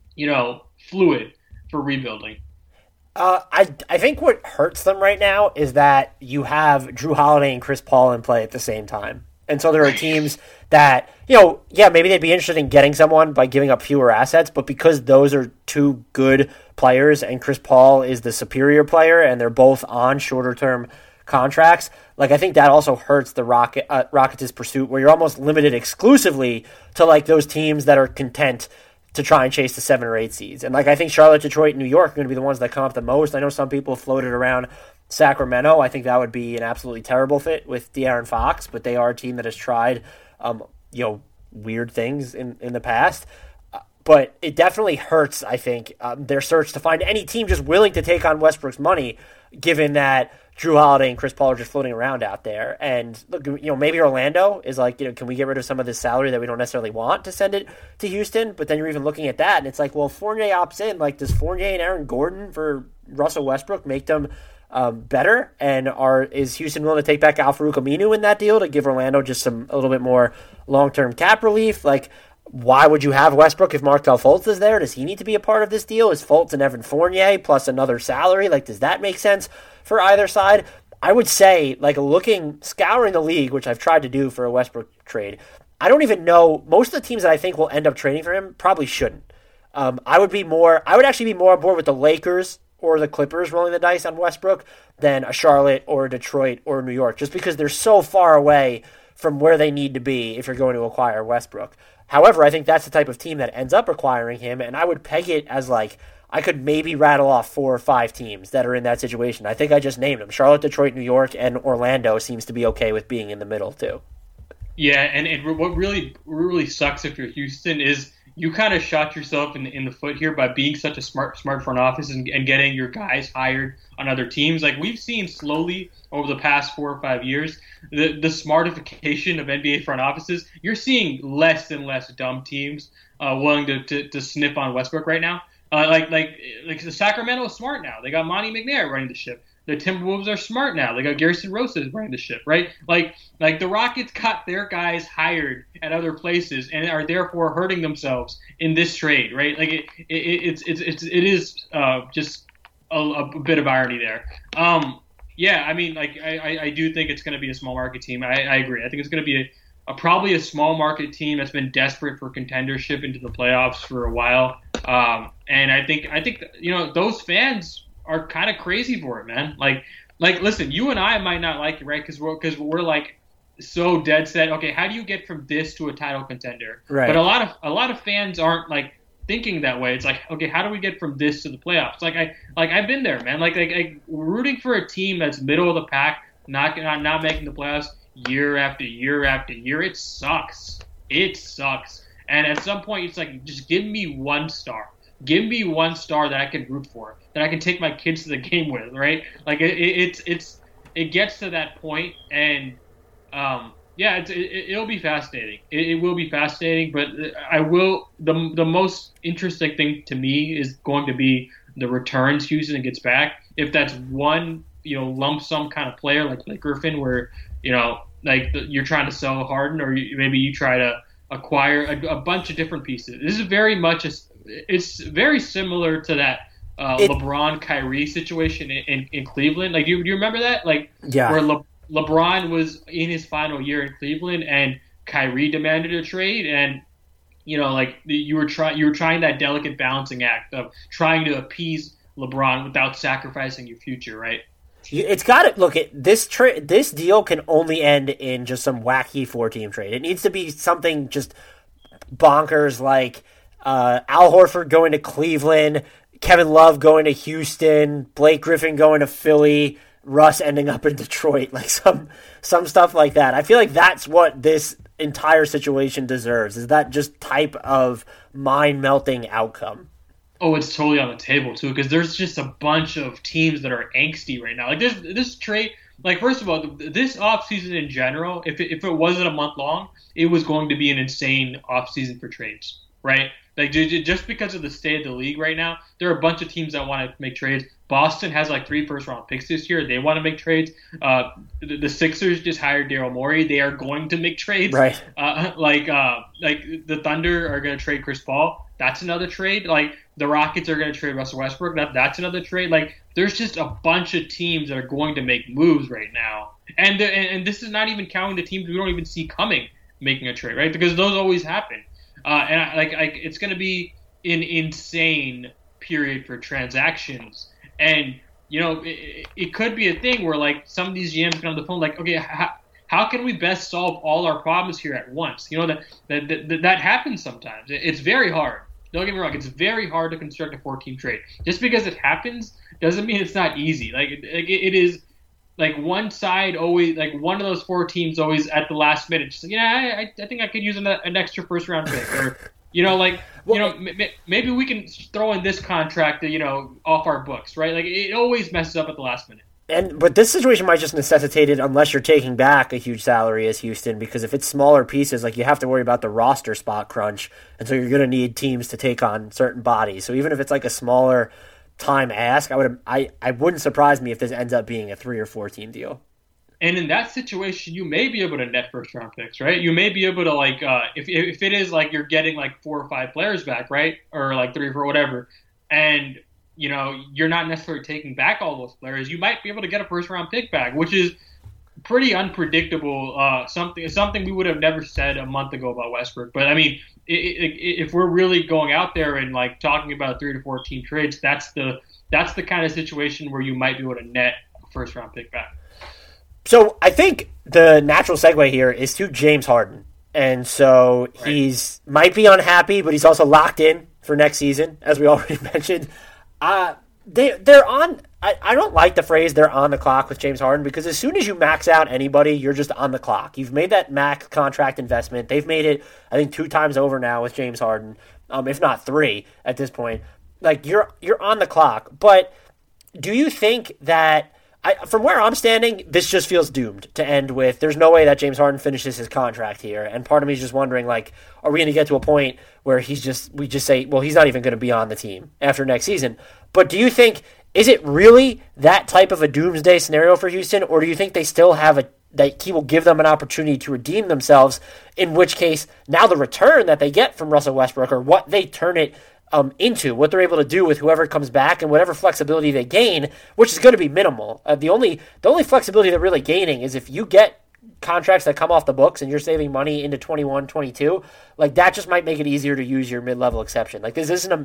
fluid for rebuilding. I think what hurts them right now is that you have Jrue Holiday and Chris Paul in play at the same time. And so there are teams that, maybe they'd be interested in getting someone by giving up fewer assets, but because those are two good players and Chris Paul is the superior player and they're both on shorter-term contracts, I think that also hurts the Rockets' pursuit, where you're almost limited exclusively to those teams that are content to try and chase the 7 or 8 seeds. And I think Charlotte, Detroit, New York are going to be the ones that come up the most. I know some people floated around Sacramento. I think that would be an absolutely terrible fit with De'Aaron Fox, but they are a team that has tried, weird things in the past. But it definitely hurts, I think, their search to find any team just willing to take on Westbrook's money, given that Jrue Holiday and Chris Paul are just floating around out there. And look, maybe Orlando is can we get rid of some of this salary that we don't necessarily want to send it to Houston? But then you're even looking at that, and it's well, Fournier opts in. Does Fournier and Aaron Gordon for Russell Westbrook make them better? And is Houston willing to take back Al-Farouq Aminu in that deal to give Orlando just a little bit more long-term cap relief? Why would you have Westbrook if Markelle Fultz is there? Does he need to be a part of this deal? Is Fultz and Evan Fournier plus another salary? Does that make sense for either side? I would say, scouring the league, which I've tried to do for a Westbrook trade, I don't even know. Most of the teams that I think will end up trading for him probably shouldn't. I would actually be more on board with the Lakers or the Clippers rolling the dice on Westbrook than a Charlotte or a Detroit or a New York, just because they're so far away from where they need to be if you're going to acquire Westbrook. However, I think that's the type of team that ends up acquiring him, and I would peg it as I could maybe rattle off 4 or 5 teams that are in that situation. I think I just named them. Charlotte, Detroit, New York, and Orlando seems to be okay with being in the middle too. Yeah, and what really sucks if you're Houston is you kind of shot yourself in the foot here by being such a smart front office and getting your guys hired on other teams. We've seen slowly over the past 4 or 5 years, the smartification of NBA front offices. You're seeing less and less dumb teams willing to sniff on Westbrook right now. The Sacramento is smart now. They got Monty McNair running the ship. The Timberwolves are smart now. They got Garrison Rosas running the ship, right? The Rockets got their guys hired at other places and are therefore hurting themselves in this trade, right? It is just a bit of irony there. I do think it's going to be a small market team. I agree. I think it's going to be probably a small market team that's been desperate for contendership into the playoffs for a while. And I think those fans are kind of crazy for it, man. Listen, you and I might not like it, right? Because we're so dead set. Okay, how do you get from this to a title contender? Right. But a lot of fans aren't thinking that way. It's okay, how do we get from this to the playoffs? I've been there, man. Rooting for a team that's middle of the pack, not making the playoffs year after year after year. It sucks. It sucks. And at some point, it's just give me one star. Give me one star that I can root for, that I can take my kids to the game with, right? It gets to that point, and it'll be fascinating. It will be fascinating, but the most interesting thing to me is going to be the returns Houston gets back. If that's one, lump sum kind of player like Blake Griffin, where you're trying to sell Harden, or maybe you try to acquire a bunch of different pieces. This is very much it's very similar to that LeBron Kyrie situation in Cleveland. Do you remember that? Where LeBron was in his final year in Cleveland and Kyrie demanded a trade, and like you were trying that delicate balancing act of trying to appease LeBron without sacrificing your future, right? It's got to look at this. This deal can only end in just some wacky 4-team trade. It needs to be something just bonkers, like Al Horford going to Cleveland, Kevin Love going to Houston, Blake Griffin going to Philly, Russ ending up in Detroit, like some stuff like that. I feel like that's what this entire situation deserves. Is that just type of mind-melting outcome? Oh, it's totally on the table, too, because there's just a bunch of teams that are angsty right now. Like, this trade, like, first of all, this offseason in general, if it wasn't a month long, it was going to be an insane offseason for trades, right? Like, just because of the state of the league right now, there are a bunch of teams that want to make trades. Boston has, like, 3 first-round picks this year. They want to make trades. The Sixers just hired Daryl Morey. They are going to make trades. Right. Like the Thunder are going to trade Chris Paul. That's another trade. Like, the Rockets are going to trade Russell Westbrook. That's another trade. Like, there's just a bunch of teams that are going to make moves right now. And this is not even counting the teams we don't even see coming making a trade, right? Because those always happen. It's going to be an insane period for transactions. And, it could be a thing where, like, some of these GMs get on the phone, like, okay, how can we best solve all our problems here at once? That happens sometimes. It's very hard. Don't get me wrong. It's very hard to construct a 4-team trade. Just because it happens doesn't mean it's not easy. Like, it is, like, one side always, like, one of those 4 teams always at the last minute, just like, I think I could use an extra first-round pick. Or, maybe we can throw in this contract, off our books, right? Like, it always messes up at the last minute. But this situation might just necessitate it unless you're taking back a huge salary as Houston, because if it's smaller pieces, like, you have to worry about the roster spot crunch, and so you're going to need teams to take on certain bodies. So even if it's like a smaller time ask, I wouldn't surprise me if this ends up being a 3 or 4 team deal. And in that situation, you may be able to net first round picks, right? You may be able to, like, if it is like you're getting like 4 or 5 players back, right, or like 3 or 4, whatever, and you're not necessarily taking back all those players, you might be able to get a first-round pick back, which is pretty unpredictable. Something we would have never said a month ago about Westbrook. But I mean, if we're really going out there and like talking about 3 to 4 team trades, that's the kind of situation where you might be able to net a first-round pick back. So I think the natural segue here is to James Harden, and so he's might be unhappy, but he's also locked in for next season, as we already mentioned. They're on. I don't like the phrase "they're on the clock" with James Harden, because as soon as you max out anybody, you're just on the clock. You've made that max contract investment. They've made it, I think, 2 times over now with James Harden, if not 3 at this point. Like, you're on the clock. But do you think that, from where I'm standing, this just feels doomed to end with, there's no way that James Harden finishes his contract here? And part of me is just wondering, like, are we going to get to a point where we just say, well, he's not even going to be on the team after next season? But do you think, is it really that type of a doomsday scenario for Houston, or do you think they still have that he will give them an opportunity to redeem themselves, in which case now the return that they get from Russell Westbrook, or what they turn it into, what they're able to do with whoever comes back and whatever flexibility they gain, which is going to be minimal. The only flexibility they're really gaining is if you get contracts that come off the books and you're saving money into 21, 22, like, that just might make it easier to use your mid-level exception. Like, this isn't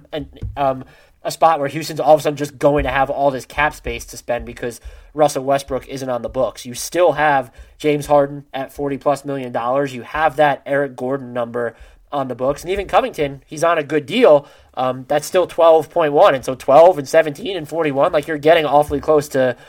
a spot where Houston's all of a sudden just going to have all this cap space to spend because Russell Westbrook isn't on the books. You still have James Harden at $40+ million. You have that Eric Gordon number on the books, and even Covington, he's on a good deal. That's still 12.1, and so 12 and 17 and 41, like, you're getting awfully close to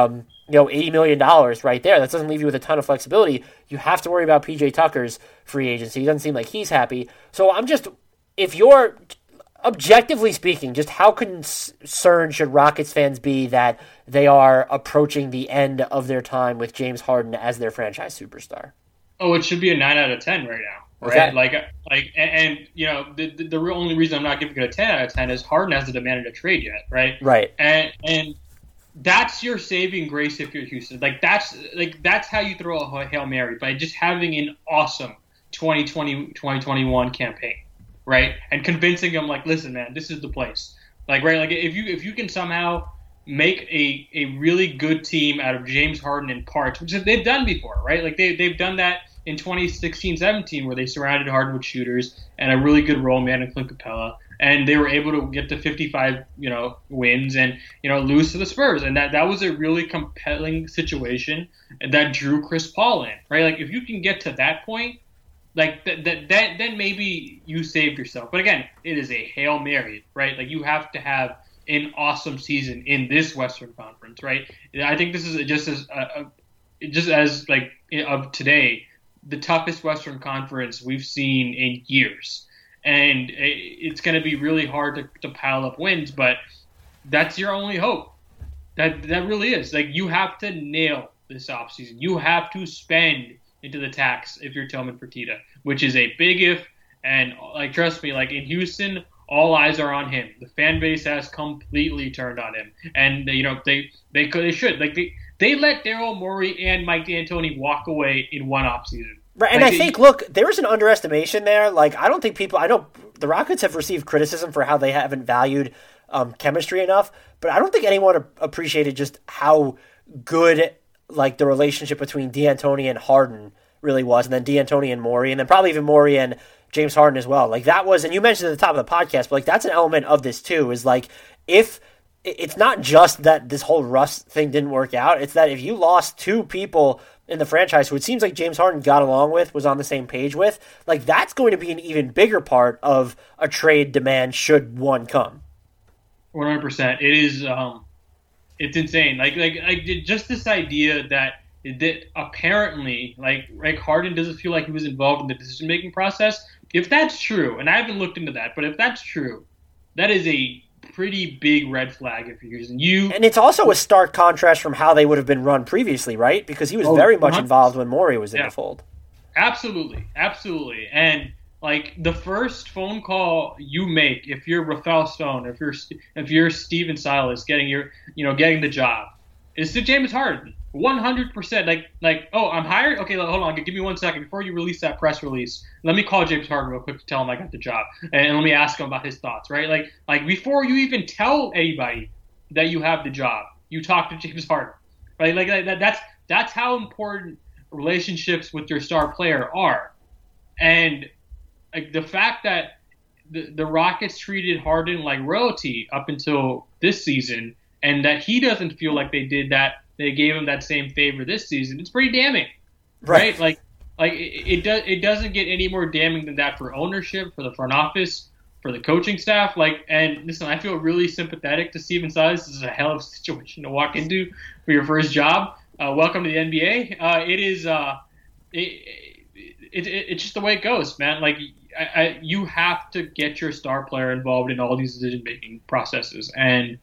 $80 million right there. That doesn't leave you with a ton of flexibility. You have to worry about PJ Tucker's free agency. He doesn't seem like he's happy. So if you're objectively speaking, just how concerned should Rockets fans be that they are approaching the end of their time with James Harden as their franchise superstar? Oh, it should be a 9 out of 10 right now. Right, the real only reason I'm not giving it a 10 out of 10 is Harden hasn't demanded a trade yet, right? Right, and that's your saving grace if you're Houston. That's how you throw a Hail Mary, by just having an awesome 2020-2021 campaign, right? And convincing them, like, listen, man, this is the place. Like, right, like, if you can somehow make a really good team out of James Harden in parts, which they've done before, right? Like, they've done that in 2016-17 where they surrounded Harden with shooters and a really good role man in Clint Capella, and they were able to get to 55, wins and, lose to the Spurs. And that was a really compelling situation that drew Chris Paul in, right? Like, if you can get to that point, like then maybe you saved yourself. But again, it is a Hail Mary, right? Like, you have to have an awesome season in this Western Conference, right? I think this is just as of today, the toughest Western Conference we've seen in years. And it's going to be really hard to pile up wins, but that's your only hope. That really is. Like, you have to nail this offseason. You have to spend into the tax if you're Tillman Fertitta, which is a big if. And, like, trust me, like, in Houston, all eyes are on him. The fan base has completely turned on him. And, they should. Like, they let Daryl Morey and Mike D'Antoni walk away in one offseason. Right, and I think, look, there was an underestimation there. Like, I don't think I know the Rockets have received criticism for how they haven't valued chemistry enough, but I don't think anyone appreciated just how good, like, the relationship between D'Antoni and Harden really was, and then D'Antoni and Morey, and then probably even Morey and James Harden as well. Like, that was, and you mentioned at the top of the podcast, but, like, that's an element of this too, is, like, if it's not just that this whole Russ thing didn't work out, it's that if you lost two people in the franchise who it seems like James Harden got along with, was on the same page with, like, that's going to be an even bigger part of a trade demand should one come. 100%. It is, it's insane. Like just this idea that apparently, like Harden doesn't feel like he was involved in the decision-making process. If that's true, and I haven't looked into that, but if that's true, that is a pretty big red flag if you're using you. And it's also a stark contrast from how they would have been run previously, right? Because he was very much involved when Morey was in the fold. Absolutely. And, like, the first phone call you make, if you're Rafael Stone, if you're Steven Silas getting the job, is to James Harden. 100%. Like, oh, I'm hired? Okay, hold on. Give me 1 second. Before you release that press release, let me call James Harden real quick to tell him I got the job. And let me ask him about his thoughts, right? Like before you even tell anybody that you have the job, you talk to James Harden, right? Like that's how important relationships with your star player are. And, like, the fact that the Rockets treated Harden like royalty up until this season, and that he doesn't feel like they gave him that same favor this season, it's pretty damning, right? Like it doesn't get any more damning than that for ownership, for the front office, for the coaching staff. Like, and listen, I feel really sympathetic to Steven Silas. This is a hell of a situation to walk into for your first job. Welcome to the NBA. It's just the way it goes, man. Like, you have to get your star player involved in all these decision-making processes, and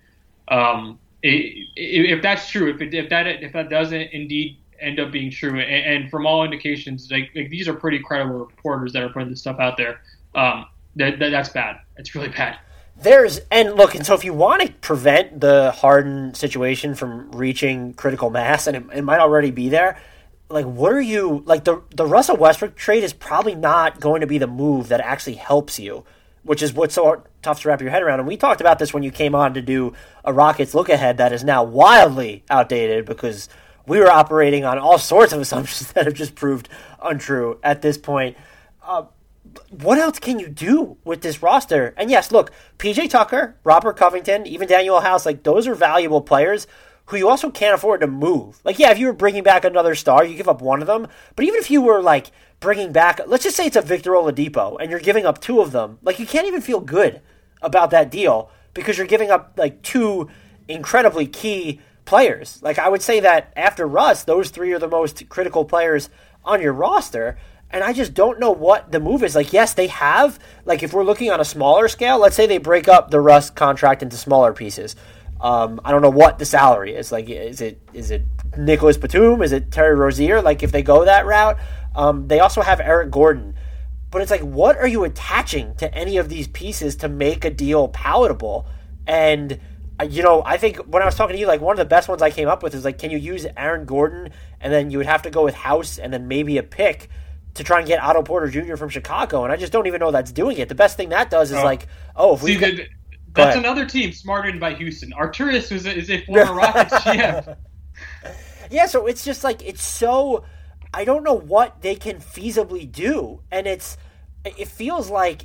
if that's true, if that doesn't indeed end up being true, and from all indications, like these are pretty credible reporters that are putting this stuff out there, that's bad. It's really bad. And so if you want to prevent the Harden situation from reaching critical mass, and it might already be there, like, what are you, like, the Russell Westbrook trade is probably not going to be the move that actually helps you, which is what's so tough to wrap your head around. And we talked about this when you came on to do a Rockets look-ahead that is now wildly outdated because we were operating on all sorts of assumptions that have just proved untrue at this point. What else can you do with this roster? And yes, look, PJ Tucker, Robert Covington, even Daniel House, like, those are valuable players who you also can't afford to move. Like, yeah, if you were bringing back another star, you give up one of them. But even if you were, like, bringing back, let's just say it's a Victor Oladipo, and you're giving up two of them, like, you can't even feel good about that deal because you're giving up, like, two incredibly key players. Like, I would say that after Russ, those three are the most critical players on your roster, and I just don't know what the move is. Like, yes, they have, like, if we're looking on a smaller scale, let's say they break up the Russ contract into smaller pieces. I don't know what the salary is. Like, is it Nicholas Batum? Is it Terry Rozier? Like, if they go that route, they also have Eric Gordon. But it's like, what are you attaching to any of these pieces to make a deal palatable? And, I think when I was talking to you, like, one of the best ones I came up with is, like, can you use Aaron Gordon and then you would have to go with House and then maybe a pick to try and get Otto Porter Jr. from Chicago? And I just don't even know that's doing it. The best thing that does is that's another team smarter by Houston. Arturis is a former Rockets GM. Yeah, so it's just like, it's so I don't know what they can feasibly do, and it feels like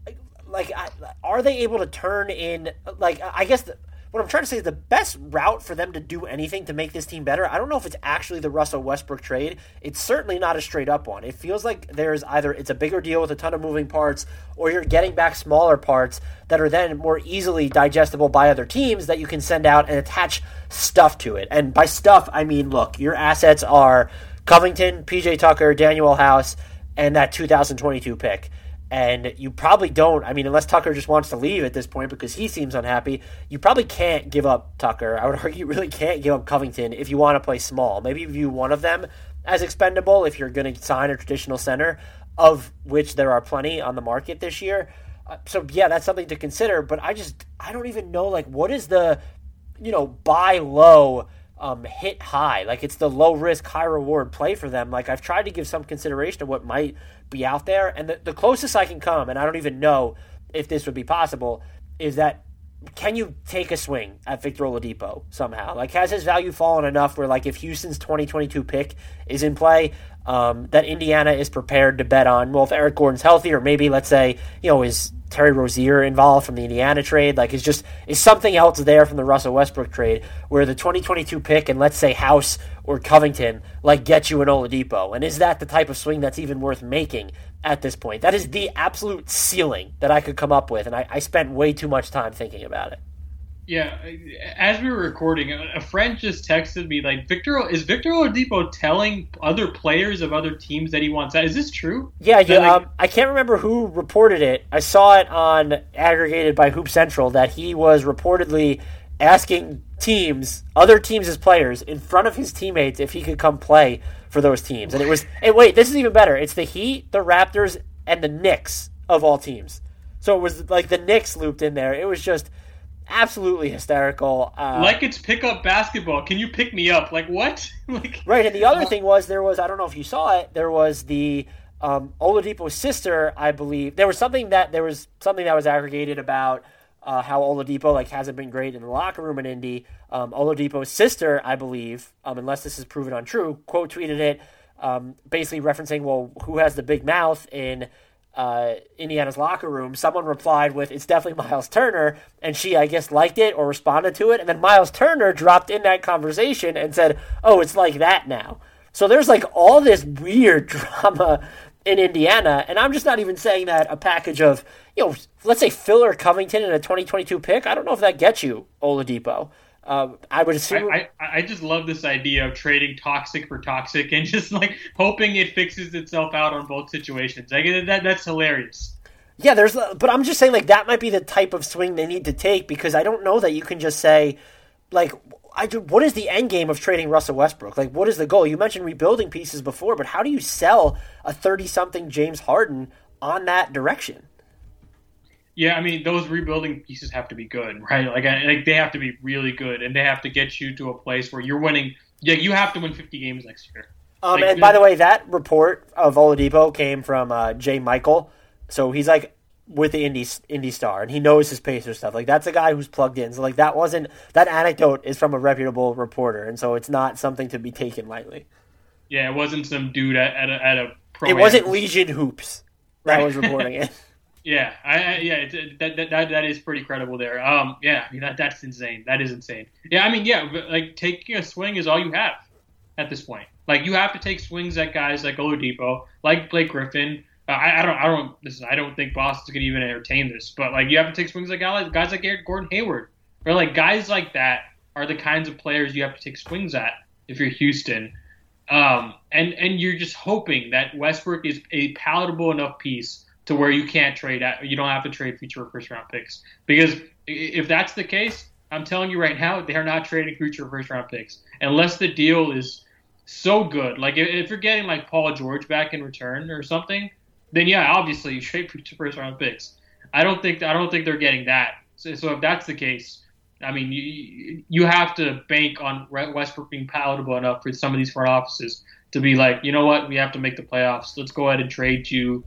are they able to turn in I guess what I'm trying to say is the best route for them to do anything to make this team better. I don't know if it's actually the Russell Westbrook trade. It's certainly not a straight up one. It feels like there's either it's a bigger deal with a ton of moving parts, or you're getting back smaller parts that are then more easily digestible by other teams that you can send out and attach stuff to it. And by stuff, I mean, look, your assets are Covington, PJ Tucker, Daniel House, and that 2022 pick. And you probably don't, I mean, unless Tucker just wants to leave at this point because he seems unhappy, you probably can't give up Tucker. I would argue you really can't give up Covington if you want to play small. Maybe view one of them as expendable if you're going to sign a traditional center, of which there are plenty on the market this year. So, yeah, that's something to consider. But I don't even know, what is the, buy low, hit high? It's the low risk, high reward play for them. I've tried to give some consideration to what might be out there, and the closest I can come, and I don't even know if this would be possible, is that can you take a swing at Victor Oladipo somehow? Has his value fallen enough where if Houston's 2022 pick is in play, that Indiana is prepared to bet on, well, if Eric Gordon's healthy, or maybe let's say, is Terry Rozier involved from the Indiana trade? Is something else there from the Russell Westbrook trade where the 2022 pick and let's say House or Covington get you an Oladipo? And is that the type of swing that's even worth making at this point? That is the absolute ceiling that I could come up with, and I spent way too much time thinking about it. Yeah, as we were recording, a friend just texted me is Victor Oladipo telling other players of other teams that he wants out? Is this true? Yeah, I can't remember who reported it. I saw it on aggregated by Hoop Central that he was reportedly asking other teams as players in front of his teammates if he could come play for those teams. And it was, wait, this is even better. It's the Heat, the Raptors, and the Knicks of all teams. So it was the Knicks looped in there. It was just absolutely hysterical. It's pickup basketball. Can you pick me up? What? Right, and the other thing was I don't know if you saw it, there was the Oladipo's sister, I believe. There was something that was aggregated about how Oladipo hasn't been great in the locker room in Indy. Oladipo's sister, I believe, unless this is proven untrue, quote tweeted it, basically referencing, well, who has the big mouth in Indiana's locker room? Someone replied with, it's definitely Miles Turner, and she, I guess, liked it or responded to it, and then Miles Turner dropped in that conversation and said, oh, it's like that now. So there's all this weird drama in Indiana, and I'm just not even saying that a package of, let's say filler Covington and a 2022 pick, I don't know if that gets you Oladipo. I would assume. I just love this idea of trading toxic for toxic and just hoping it fixes itself out on both situations. That's hilarious. Yeah, but I'm just saying that might be the type of swing they need to take, because I don't know that you can just say what is the end game of trading Russell Westbrook? What is the goal? You mentioned rebuilding pieces before, but how do you sell a 30-something James Harden on that direction? Yeah, I mean, those rebuilding pieces have to be good, right? They have to be really good, and they have to get you to a place where you're winning. Yeah, you have to win 50 games next year. And by the way, that report of Oladipo came from Jay Michael, so he's with the Indy Star, and he knows his Pacers stuff. That's a guy who's plugged in. So that anecdote is from a reputable reporter, and so it's not something to be taken lightly. Yeah, it wasn't some dude at a pro. It wasn't Legion Hoops that was reporting it. Yeah, that is pretty credible there. Yeah, I mean that's insane. That is insane. Yeah, I mean, taking a swing is all you have at this point. You have to take swings at guys like Oladipo, like Blake Griffin. I don't think Boston's gonna even entertain this, but you have to take swings at guys like Gordon Hayward, or guys like that are the kinds of players you have to take swings at if you're Houston. And you're just hoping that Westbrook is a palatable enough piece to where you can't you don't have to trade future first round picks. Because if that's the case, I'm telling you right now, they are not trading future first round picks unless the deal is so good. If you're getting Paul George back in return or something, then yeah, obviously you trade future first round picks. I don't think they're getting that. So if that's the case, I mean, you have to bank on Westbrook being palatable enough for some of these front offices to be you know what, we have to make the playoffs. Let's go ahead and trade you,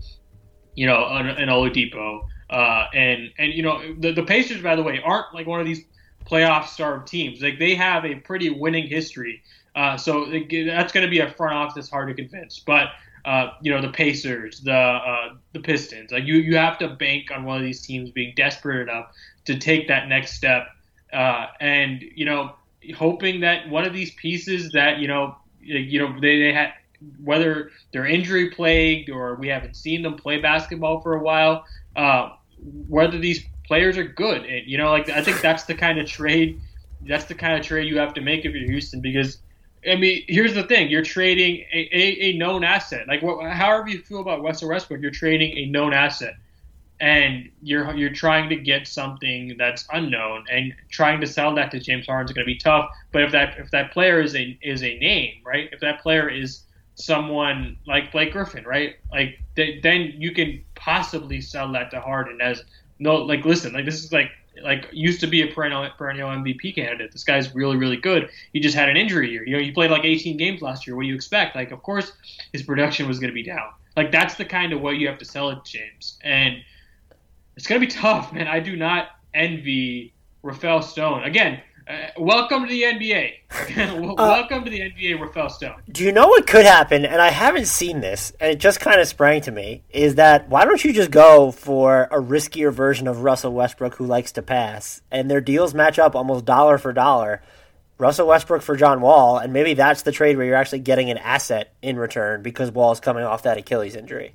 an Oladipo. And the Pacers, by the way, aren't one of these playoff starved teams. They have a pretty winning history. So that's going to be a front office that's hard to convince. But the Pacers, the Pistons, like you have to bank on one of these teams being desperate enough to take that next step, and hoping that one of these pieces that they had, whether they're injury plagued or we haven't seen them play basketball for a while, whether these players are good. And, I think that's the kind of trade you have to make if you're Houston, because I mean, here's the thing: you're trading a known asset. Like, however you feel about Russell Westbrook, you're trading a known asset, and you're trying to get something that's unknown, and trying to sell that to James Harden is going to be tough. But if that player is a name, right? If that player is someone like Blake Griffin, right? Like then you can possibly sell that to Harden as listen, this is like used to be a perennial MVP candidate. This guy's really, really good. He just had an injury year. He played like 18 games last year. What do you expect? Like, of course his production was going to be down. Like, that's the kind of way you have to sell it, James. And it's going to be tough, man. I do not envy Rafael Stone. Again, welcome to the NBA. Welcome to the NBA, Rafael Stone. Do you know what could happen? And I haven't seen this, and it just kind of sprang to me, is that why don't you just go for a riskier version of Russell Westbrook who likes to pass, and their deals match up almost dollar for dollar. Russell Westbrook for John Wall, and maybe that's the trade where you're actually getting an asset in return because Wall's coming off that Achilles injury.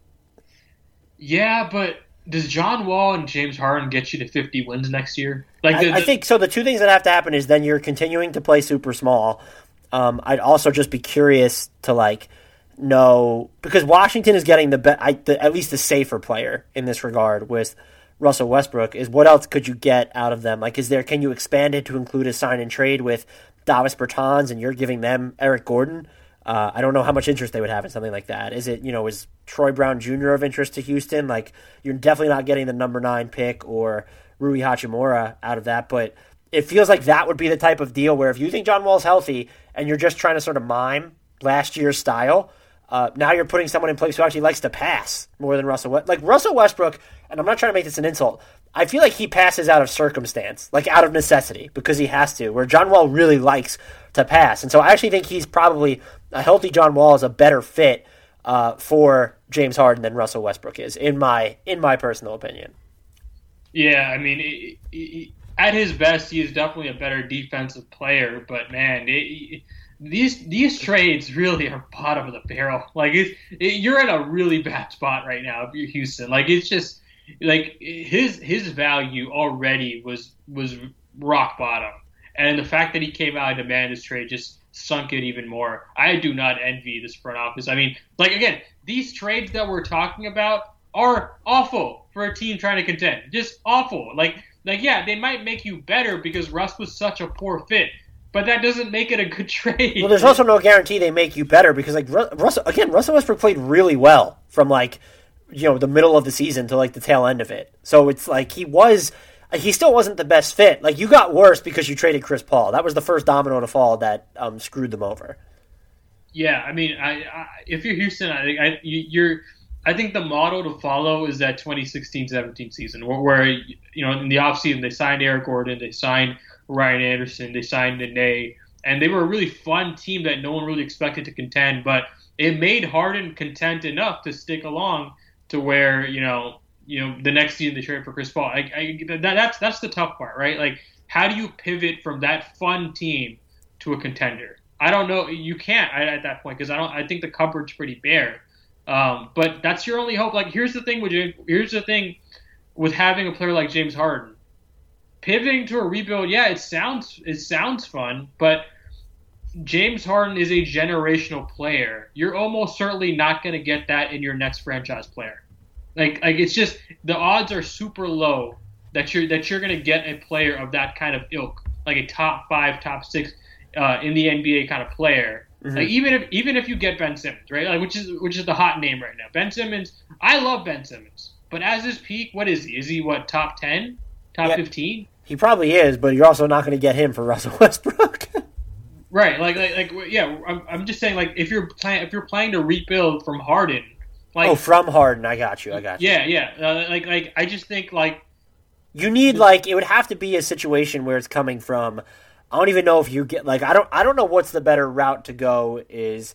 Yeah, but does John Wall and James Harden get you to 50 wins next year? I think so. The two things that have to happen is then you're continuing to play super small. I'd also just be curious to know, because Washington is getting at least the safer player in this regard with Russell Westbrook. Is what else could you get out of them? Can you expand it to include a sign and trade with Davis Bertans and you're giving them Eric Gordon? I don't know how much interest they would have in something like that. Is it, is Troy Brown Jr. of interest to Houston? You're definitely not getting the number 9 pick or Rui Hachimura out of that, but it feels like that would be the type of deal where if you think John Wall's healthy and you're just trying to sort of mime last year's style, now you're putting someone in place who actually likes to pass more than Russell Westbrook. Russell Westbrook, and I'm not trying to make this an insult, I feel like he passes out of circumstance, out of necessity, because he has to, where John Wall really likes to pass. And so I actually think he's probably, a healthy John Wall is a better fit for James Harden than Russell Westbrook is, in my personal opinion. Yeah, I mean, at his best, he is definitely a better defensive player. But man, these trades really are bottom of the barrel. You're in a really bad spot right now if you're Houston. It's just his value already was rock bottom, and the fact that he came out and demanded this trade just sunk it even more. I do not envy this front office. I mean, again, these trades that we're talking about are awful for a team trying to contend. Just awful. Yeah, they might make you better because Russ was such a poor fit, but that doesn't make it a good trade. Well, there's also no guarantee they make you better because Russell Westbrook played really well from the middle of the season to the tail end of it. So it's he still wasn't the best fit. You got worse because you traded Chris Paul. That was the first domino to fall that screwed them over. Yeah, I mean, if you're Houston, I think the model to follow is that 2016-17 season where in the offseason they signed Eric Gordon, they signed Ryan Anderson, they signed Nene, and they were a really fun team that no one really expected to contend, but it made Harden content enough to stick along to where the next season they trade for Chris Paul. That's the tough part, right? How do you pivot from that fun team to a contender? I don't know. You can't at that point because I think the cupboard's pretty bare. But that's your only hope. Here's the thing with having a player like James Harden. Pivoting to a rebuild, yeah, it sounds fun, but James Harden is a generational player. You're almost certainly not going to get that in your next franchise player. It's just the odds are super low that you're going to get a player of that kind of ilk, a top 5, top 6 in the NBA kind of player. Mm-hmm. Even if you get Ben Simmons, right? Which is the hot name right now. Ben Simmons, I love Ben Simmons, but as his peak, what is he? Is he top 10, top 15? He probably is, but you're also not going to get him for Russell Westbrook. Right, yeah. I'm just saying, if you're planning to rebuild from Harden, from Harden, I got you. Yeah. I just think you need it would have to be a situation where it's coming from I don't even know if you get like I don't know what's the better route to go is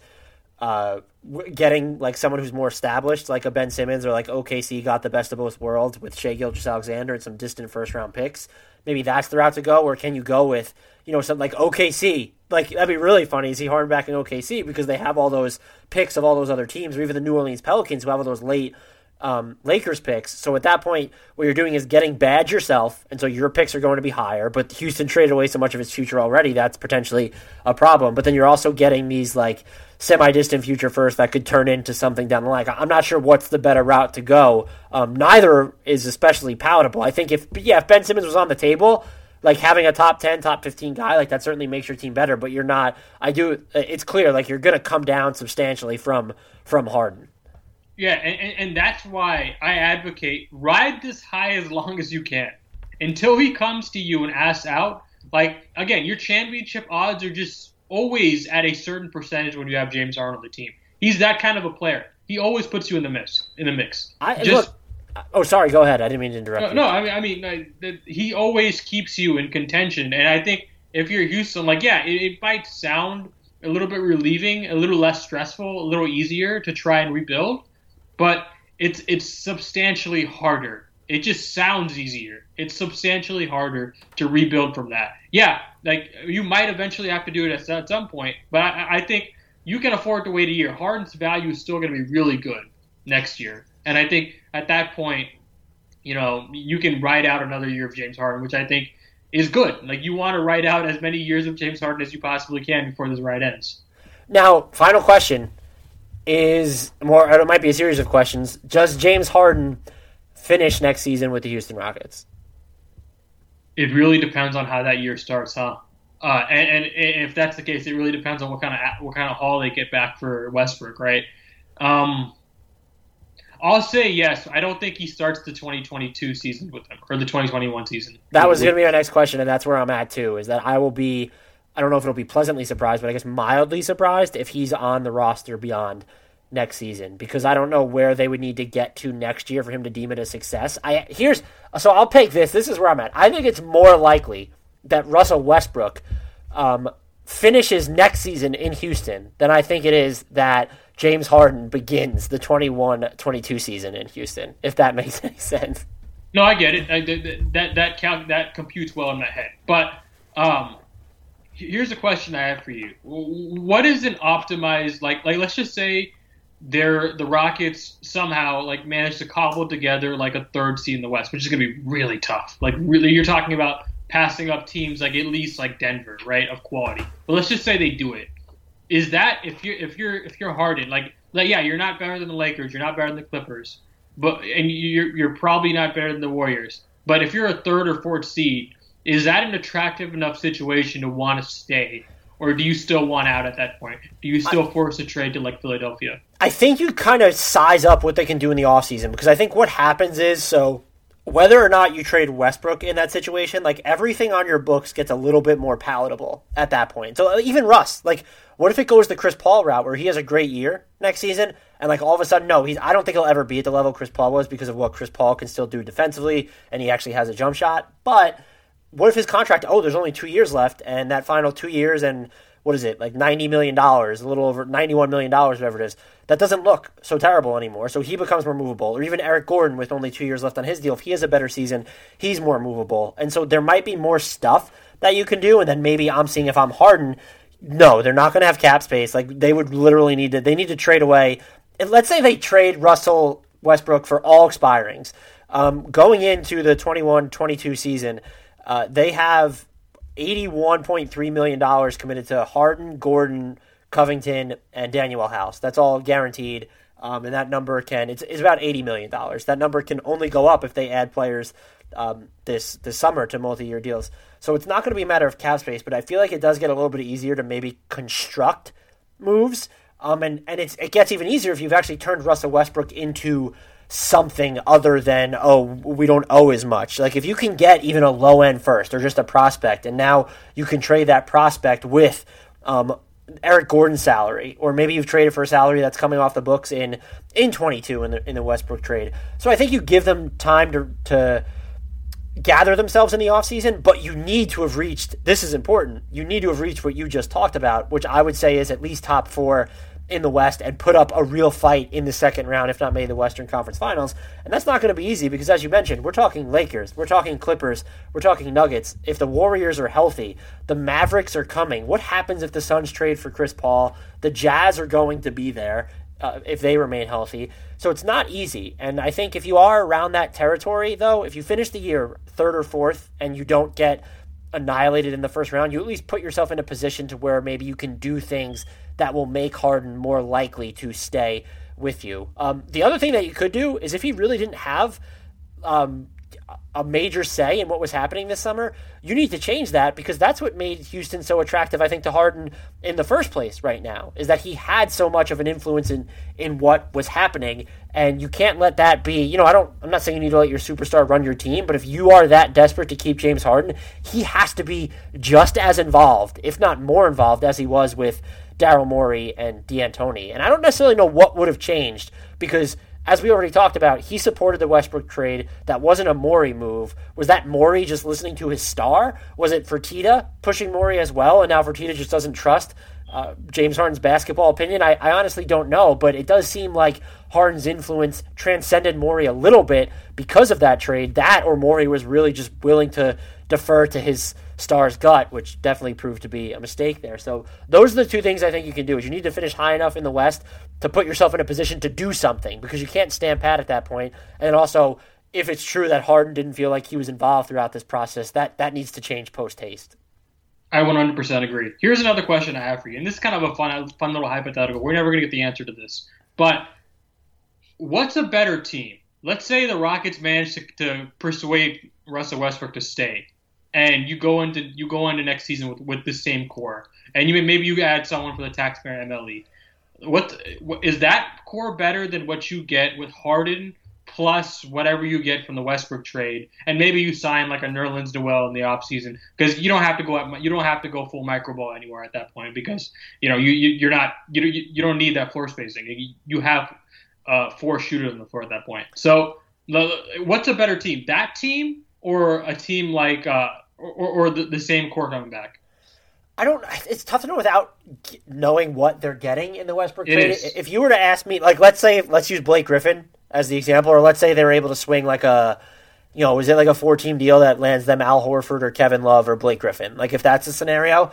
getting like someone who's more established, like a Ben Simmons, or like OKC got the best of both worlds with Shai Gilgeous-Alexander and some distant first-round picks. Maybe that's the route to go, or can you go with, something like OKC? Like, that'd be really funny. Is he Harden back in OKC because they have all those picks of all those other teams, or even the New Orleans Pelicans who have all those late Lakers picks. So at that point, what you're doing is getting bad yourself, and so your picks are going to be higher, but Houston traded away so much of its future already, that's potentially a problem. But then you're also getting these, like, semi-distant future first that could turn into something down the line. I'm not sure what's the better route to go. Neither is especially palatable. I think if Ben Simmons was on the table, like having a top 10, top 15 guy, like that certainly makes your team better, but you're not, it's clear, like you're going to come down substantially from Harden. Yeah, and that's why I advocate ride this high as long as you can until he comes to you and asks out. Like, again, your championship odds are just always at a certain percentage when you have James Harden on the team. He's that kind of a player. He always puts you in the mix. Sorry, go ahead. I didn't mean to interrupt you. No, I mean, he always keeps you in contention. And I think if you're Houston, like, yeah, it might sound a little bit relieving, a little less stressful, a little easier to try and rebuild, but it's substantially harder. It just sounds easier. It's substantially harder to rebuild from that. Yeah, like you might eventually have to do it at some point, but I think you can afford to wait a year. Harden's value is still going to be really good next year. And I think at that point, you can ride out another year of James Harden, which I think is good. Like you want to ride out as many years of James Harden as you possibly can before this ride ends. Now, final question is it might be a series of questions. Does James Harden finish next season with the Houston Rockets? It really depends on how that year starts, huh? And if that's the case, it really depends on what kind of haul they get back for Westbrook, right? I'll say yes. I don't think he starts the 2022 season with them, or the 2021 season. That was going to be our next question, and that's where I'm at too, is that I will be, I don't know if it'll be pleasantly surprised, but I guess mildly surprised if he's on the roster beyond next season, because I don't know where they would need to get to next year for him to deem it a success. So I'll take this. This is where I'm at. I think it's more likely that Russell Westbrook finishes next season in Houston than I think it is that James Harden begins the 21-22 season in Houston, if that makes any sense. No, I get it. That computes well in my head. But here's a question I have for you. What is an optimized, like let's just say the Rockets somehow like manage to cobble together like a third seed in the West, which is going to be really tough. Like really, you're talking about passing up teams like at least like Denver, right, of quality. But let's just say they do it. Is that if you're Harden, like yeah, you're not better than the Lakers, you're not better than the Clippers, and you're probably not better than the Warriors. But if you're a third or fourth seed, is that an attractive enough situation to want to stay? Or do you still want out at that point? Do you still force a trade to like Philadelphia? I think you kind of size up what they can do in the offseason, because I think what happens is, so whether or not you trade Westbrook in that situation, like everything on your books gets a little bit more palatable at that point. So even Russ, like what if it goes the Chris Paul route where he has a great year next season and like all of a sudden, I don't think he'll ever be at the level Chris Paul was because of what Chris Paul can still do defensively and he actually has a jump shot. But what if his contract, there's only 2 years left, and that final 2 years and what is it, like $90 million, a little over $91 million, whatever it is, that doesn't look so terrible anymore. So he becomes more movable. Or even Eric Gordon with only 2 years left on his deal, if he has a better season, he's more movable. And so there might be more stuff that you can do, and then maybe I'm seeing if I'm Harden, no, they're not going to have cap space. Like they would literally need to trade away. And let's say they trade Russell Westbrook for all expirings. Going into the 21-22 season, they have $81.3 million committed to Harden, Gordon, Covington, and Daniel House. That's all guaranteed, and that number it's about $80 million. That number can only go up if they add players this summer to multi-year deals. So it's not going to be a matter of cap space, but I feel like it does get a little bit easier to maybe construct moves, and it gets even easier if you've actually turned Russell Westbrook into something other than, we don't owe as much. Like if you can get even a low end first or just a prospect, and now you can trade that prospect with Eric Gordon's salary, or maybe you've traded for a salary that's coming off the books in 22 in the Westbrook trade. So I think you give them time to gather themselves in the offseason, but you need to have reached, this is important, you need to have reached what you just talked about, which I would say is at least top 4 in the West and put up a real fight in the second round, if not maybe the Western Conference Finals. And that's not going to be easy because, as you mentioned, we're talking Lakers, we're talking Clippers, we're talking Nuggets. If the Warriors are healthy, the Mavericks are coming. What happens if the Suns trade for Chris Paul? The Jazz are going to be there if they remain healthy. So it's not easy. And I think if you are around that territory, though, if you finish the year 3rd or 4th and you don't get annihilated in the first round, you at least put yourself in a position to where maybe you can do things that will make Harden more likely to stay with you. The other thing that you could do is if he really didn't have a major say in what was happening this summer, you need to change that, because that's what made Houston so attractive, I think, to Harden in the first place right now, is that he had so much of an influence in what was happening, and you can't let that be, I'm not saying you need to let your superstar run your team, but if you are that desperate to keep James Harden, he has to be just as involved, if not more involved, as he was with Daryl Morey and D'Antoni. And I don't necessarily know what would have changed, because as we already talked about, he supported the Westbrook trade. That wasn't a Morey move. Was that Morey just listening to his star? Was it Fertitta pushing Morey as well, and now Fertitta just doesn't trust James Harden's basketball opinion? I honestly don't know, but it does seem like Harden's influence transcended Morey a little bit because of that trade. That or Morey was really just willing to defer to his star's gut, which definitely proved to be a mistake there. So those are the two things I think you can do. Is you need to finish high enough in the West to put yourself in a position to do something, because you can't stand pat at that point. And then also, if it's true that Harden didn't feel like he was involved throughout this process, that needs to change post-haste. I 100% agree. Here's another question I have for you, and this is kind of a fun little hypothetical. We're never going to get the answer to this, but what's a better team? Let's say the Rockets manage to persuade Russell Westbrook to stay, and you go into next season with the same core, and maybe you add someone for the taxpayer MLE. What is that core better than what you get with Harden plus whatever you get from the Westbrook trade, and maybe you sign like a Nerlens Noel in the offseason, because you don't have to go full micro ball anymore at that point, because you don't need that floor spacing. You have 4 shooters on the floor at that point. So what's a better team, that team or a team like or the same core coming back? It's tough to know without knowing what they're getting in the Westbrook trade. If you were to ask me, like, let's use Blake Griffin as the example, or let's say they were able to swing like is it like a 4-team deal that lands them Al Horford or Kevin Love or Blake Griffin? Like, if that's a scenario,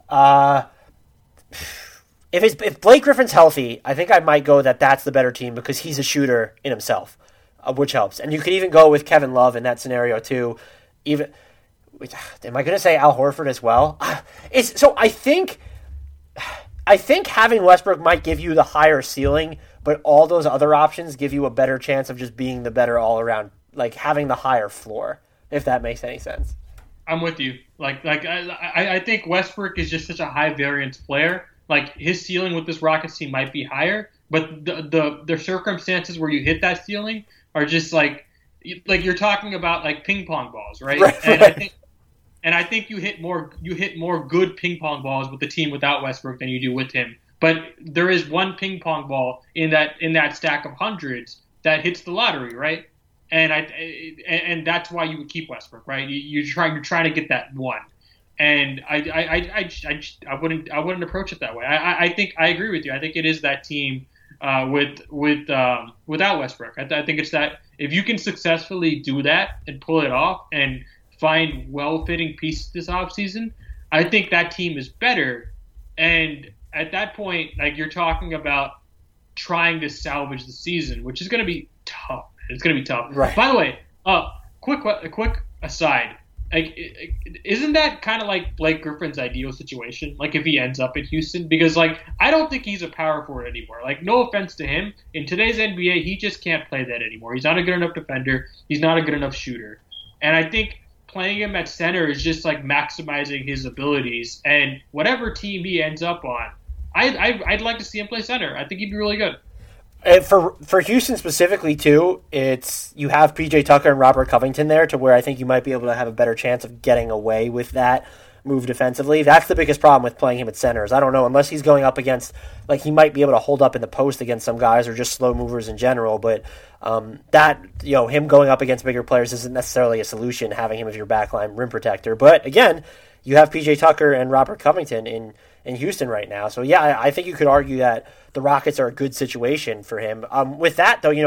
if Blake Griffin's healthy, I think I might go that's the better team, because he's a shooter in himself, which helps. And you could even go with Kevin Love in that scenario too. Am I going to say Al Horford as well? I think having Westbrook might give you the higher ceiling, but all those other options give you a better chance of just being the better all-around, like having the higher floor, if that makes any sense. I'm with you. I think Westbrook is just such a high variance player. Like, his ceiling with this Rockets team might be higher, but the circumstances where you hit that ceiling are just like you're talking about like ping pong balls, right? And I think you hit more good ping pong balls with the team without Westbrook than you do with him. But there is one ping pong ball in that stack of hundreds that hits the lottery, right? And that's why you would keep Westbrook, right? You're trying to get that one. And I wouldn't approach it that way. I think I agree with you. I think it is that team without Westbrook. I think it's that if you can successfully do that and pull it off and find well-fitting pieces this offseason, I think that team is better. And at that point, like, you're talking about trying to salvage the season, which is going to be tough. It's going to be tough. Right. By the way, quick aside. Like, isn't that kind of like Blake Griffin's ideal situation? Like, if he ends up in Houston, because like I don't think he's a power forward anymore. Like, no offense to him, in today's NBA, he just can't play that anymore. He's not a good enough defender. He's not a good enough shooter. And I think playing him at center is just like maximizing his abilities. And whatever team he ends up on, I'd like to see him play center. I think he'd be really good. And for Houston specifically too, it's you have PJ Tucker and Robert Covington there, to where I think you might be able to have a better chance of getting away with that move defensively. That's the biggest problem with playing him at center is I don't know, unless he's going up against, like he might be able to hold up in the post against some guys or just slow movers in general, but that, him going up against bigger players isn't necessarily a solution, having him as your backline rim protector. But again, you have PJ Tucker and Robert Covington in Houston right now. So yeah, I think you could argue that the Rockets are a good situation for him. With that though,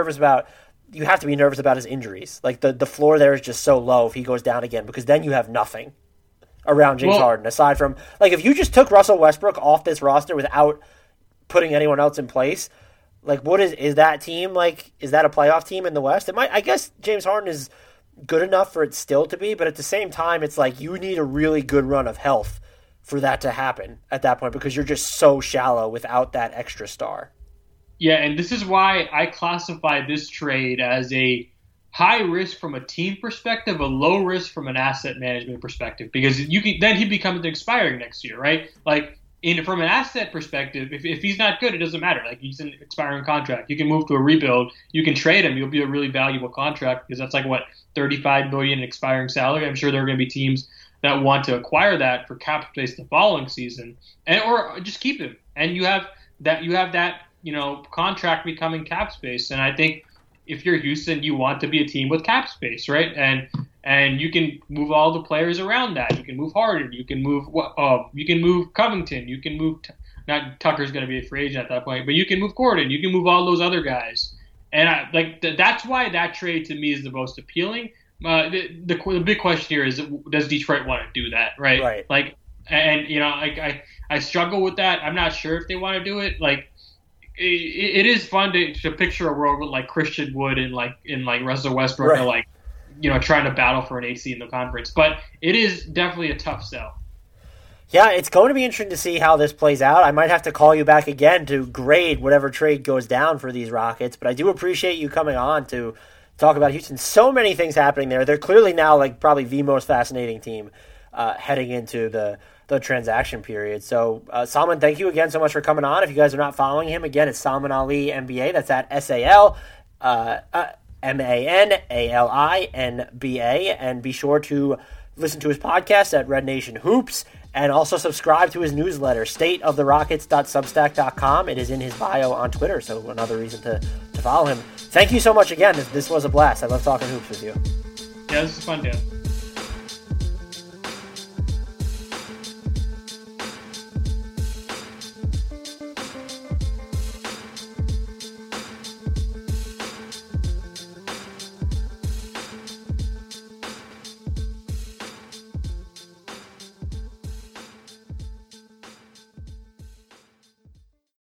you have to be nervous about his injuries. Like the floor there is just so low if he goes down again, because then you have nothing around James Harden aside from, like, if you just took Russell Westbrook off this roster without putting anyone else in place, like, what is that team like? Is that a playoff team in the West? I guess James Harden is good enough for it still to be, but at the same time, it's like you need a really good run of health for that to happen at that point, because you're just so shallow without that extra star. Yeah, and this is why I classify this trade as a high risk from a team perspective, a low risk from an asset management perspective, because then he becomes expiring next year, right? Like, from an asset perspective, if he's not good, it doesn't matter. Like, he's an expiring contract. You can move to a rebuild. You can trade him. You'll be a really valuable contract, because that's like, what, $35 million in expiring salary? I'm sure there are going to be teams that want to acquire that for cap space the following season, or just keep him. And you have that contract becoming cap space. And I think if you're Houston, you want to be a team with cap space, right? And you can move all the players around that. You can move Harden. You can move Covington. You can move not Tucker's going to be a free agent at that point, but you can move Gordon. You can move all those other guys. And that's why that trade to me is the most appealing. The big question here is, does Detroit want to do that, right? Right. Like, and I struggle with that. I'm not sure if they want to do it. Like, it is fun to picture a world with like Christian Wood and Russell Westbrook, right, are like, trying to battle for an 8 seed in the conference. But it is definitely a tough sell. Yeah, it's going to be interesting to see how this plays out. I might have to call you back again to grade whatever trade goes down for these Rockets, but I do appreciate you coming on to talk about Houston. So many things happening there. They're clearly now like probably the most fascinating team heading into the transaction period. So, Salman, thank you again so much for coming on. If you guys are not following him, again, it's Salman Ali NBA. That's at SALMANALINBA. And be sure to listen to his podcast at Red Nation Hoops, and also subscribe to his newsletter, stateoftherockets.substack.com. It is in his bio on Twitter, so another reason to follow him. Thank you so much again. This was a blast. I love talking hoops with you. Yeah, this is fun, Dan.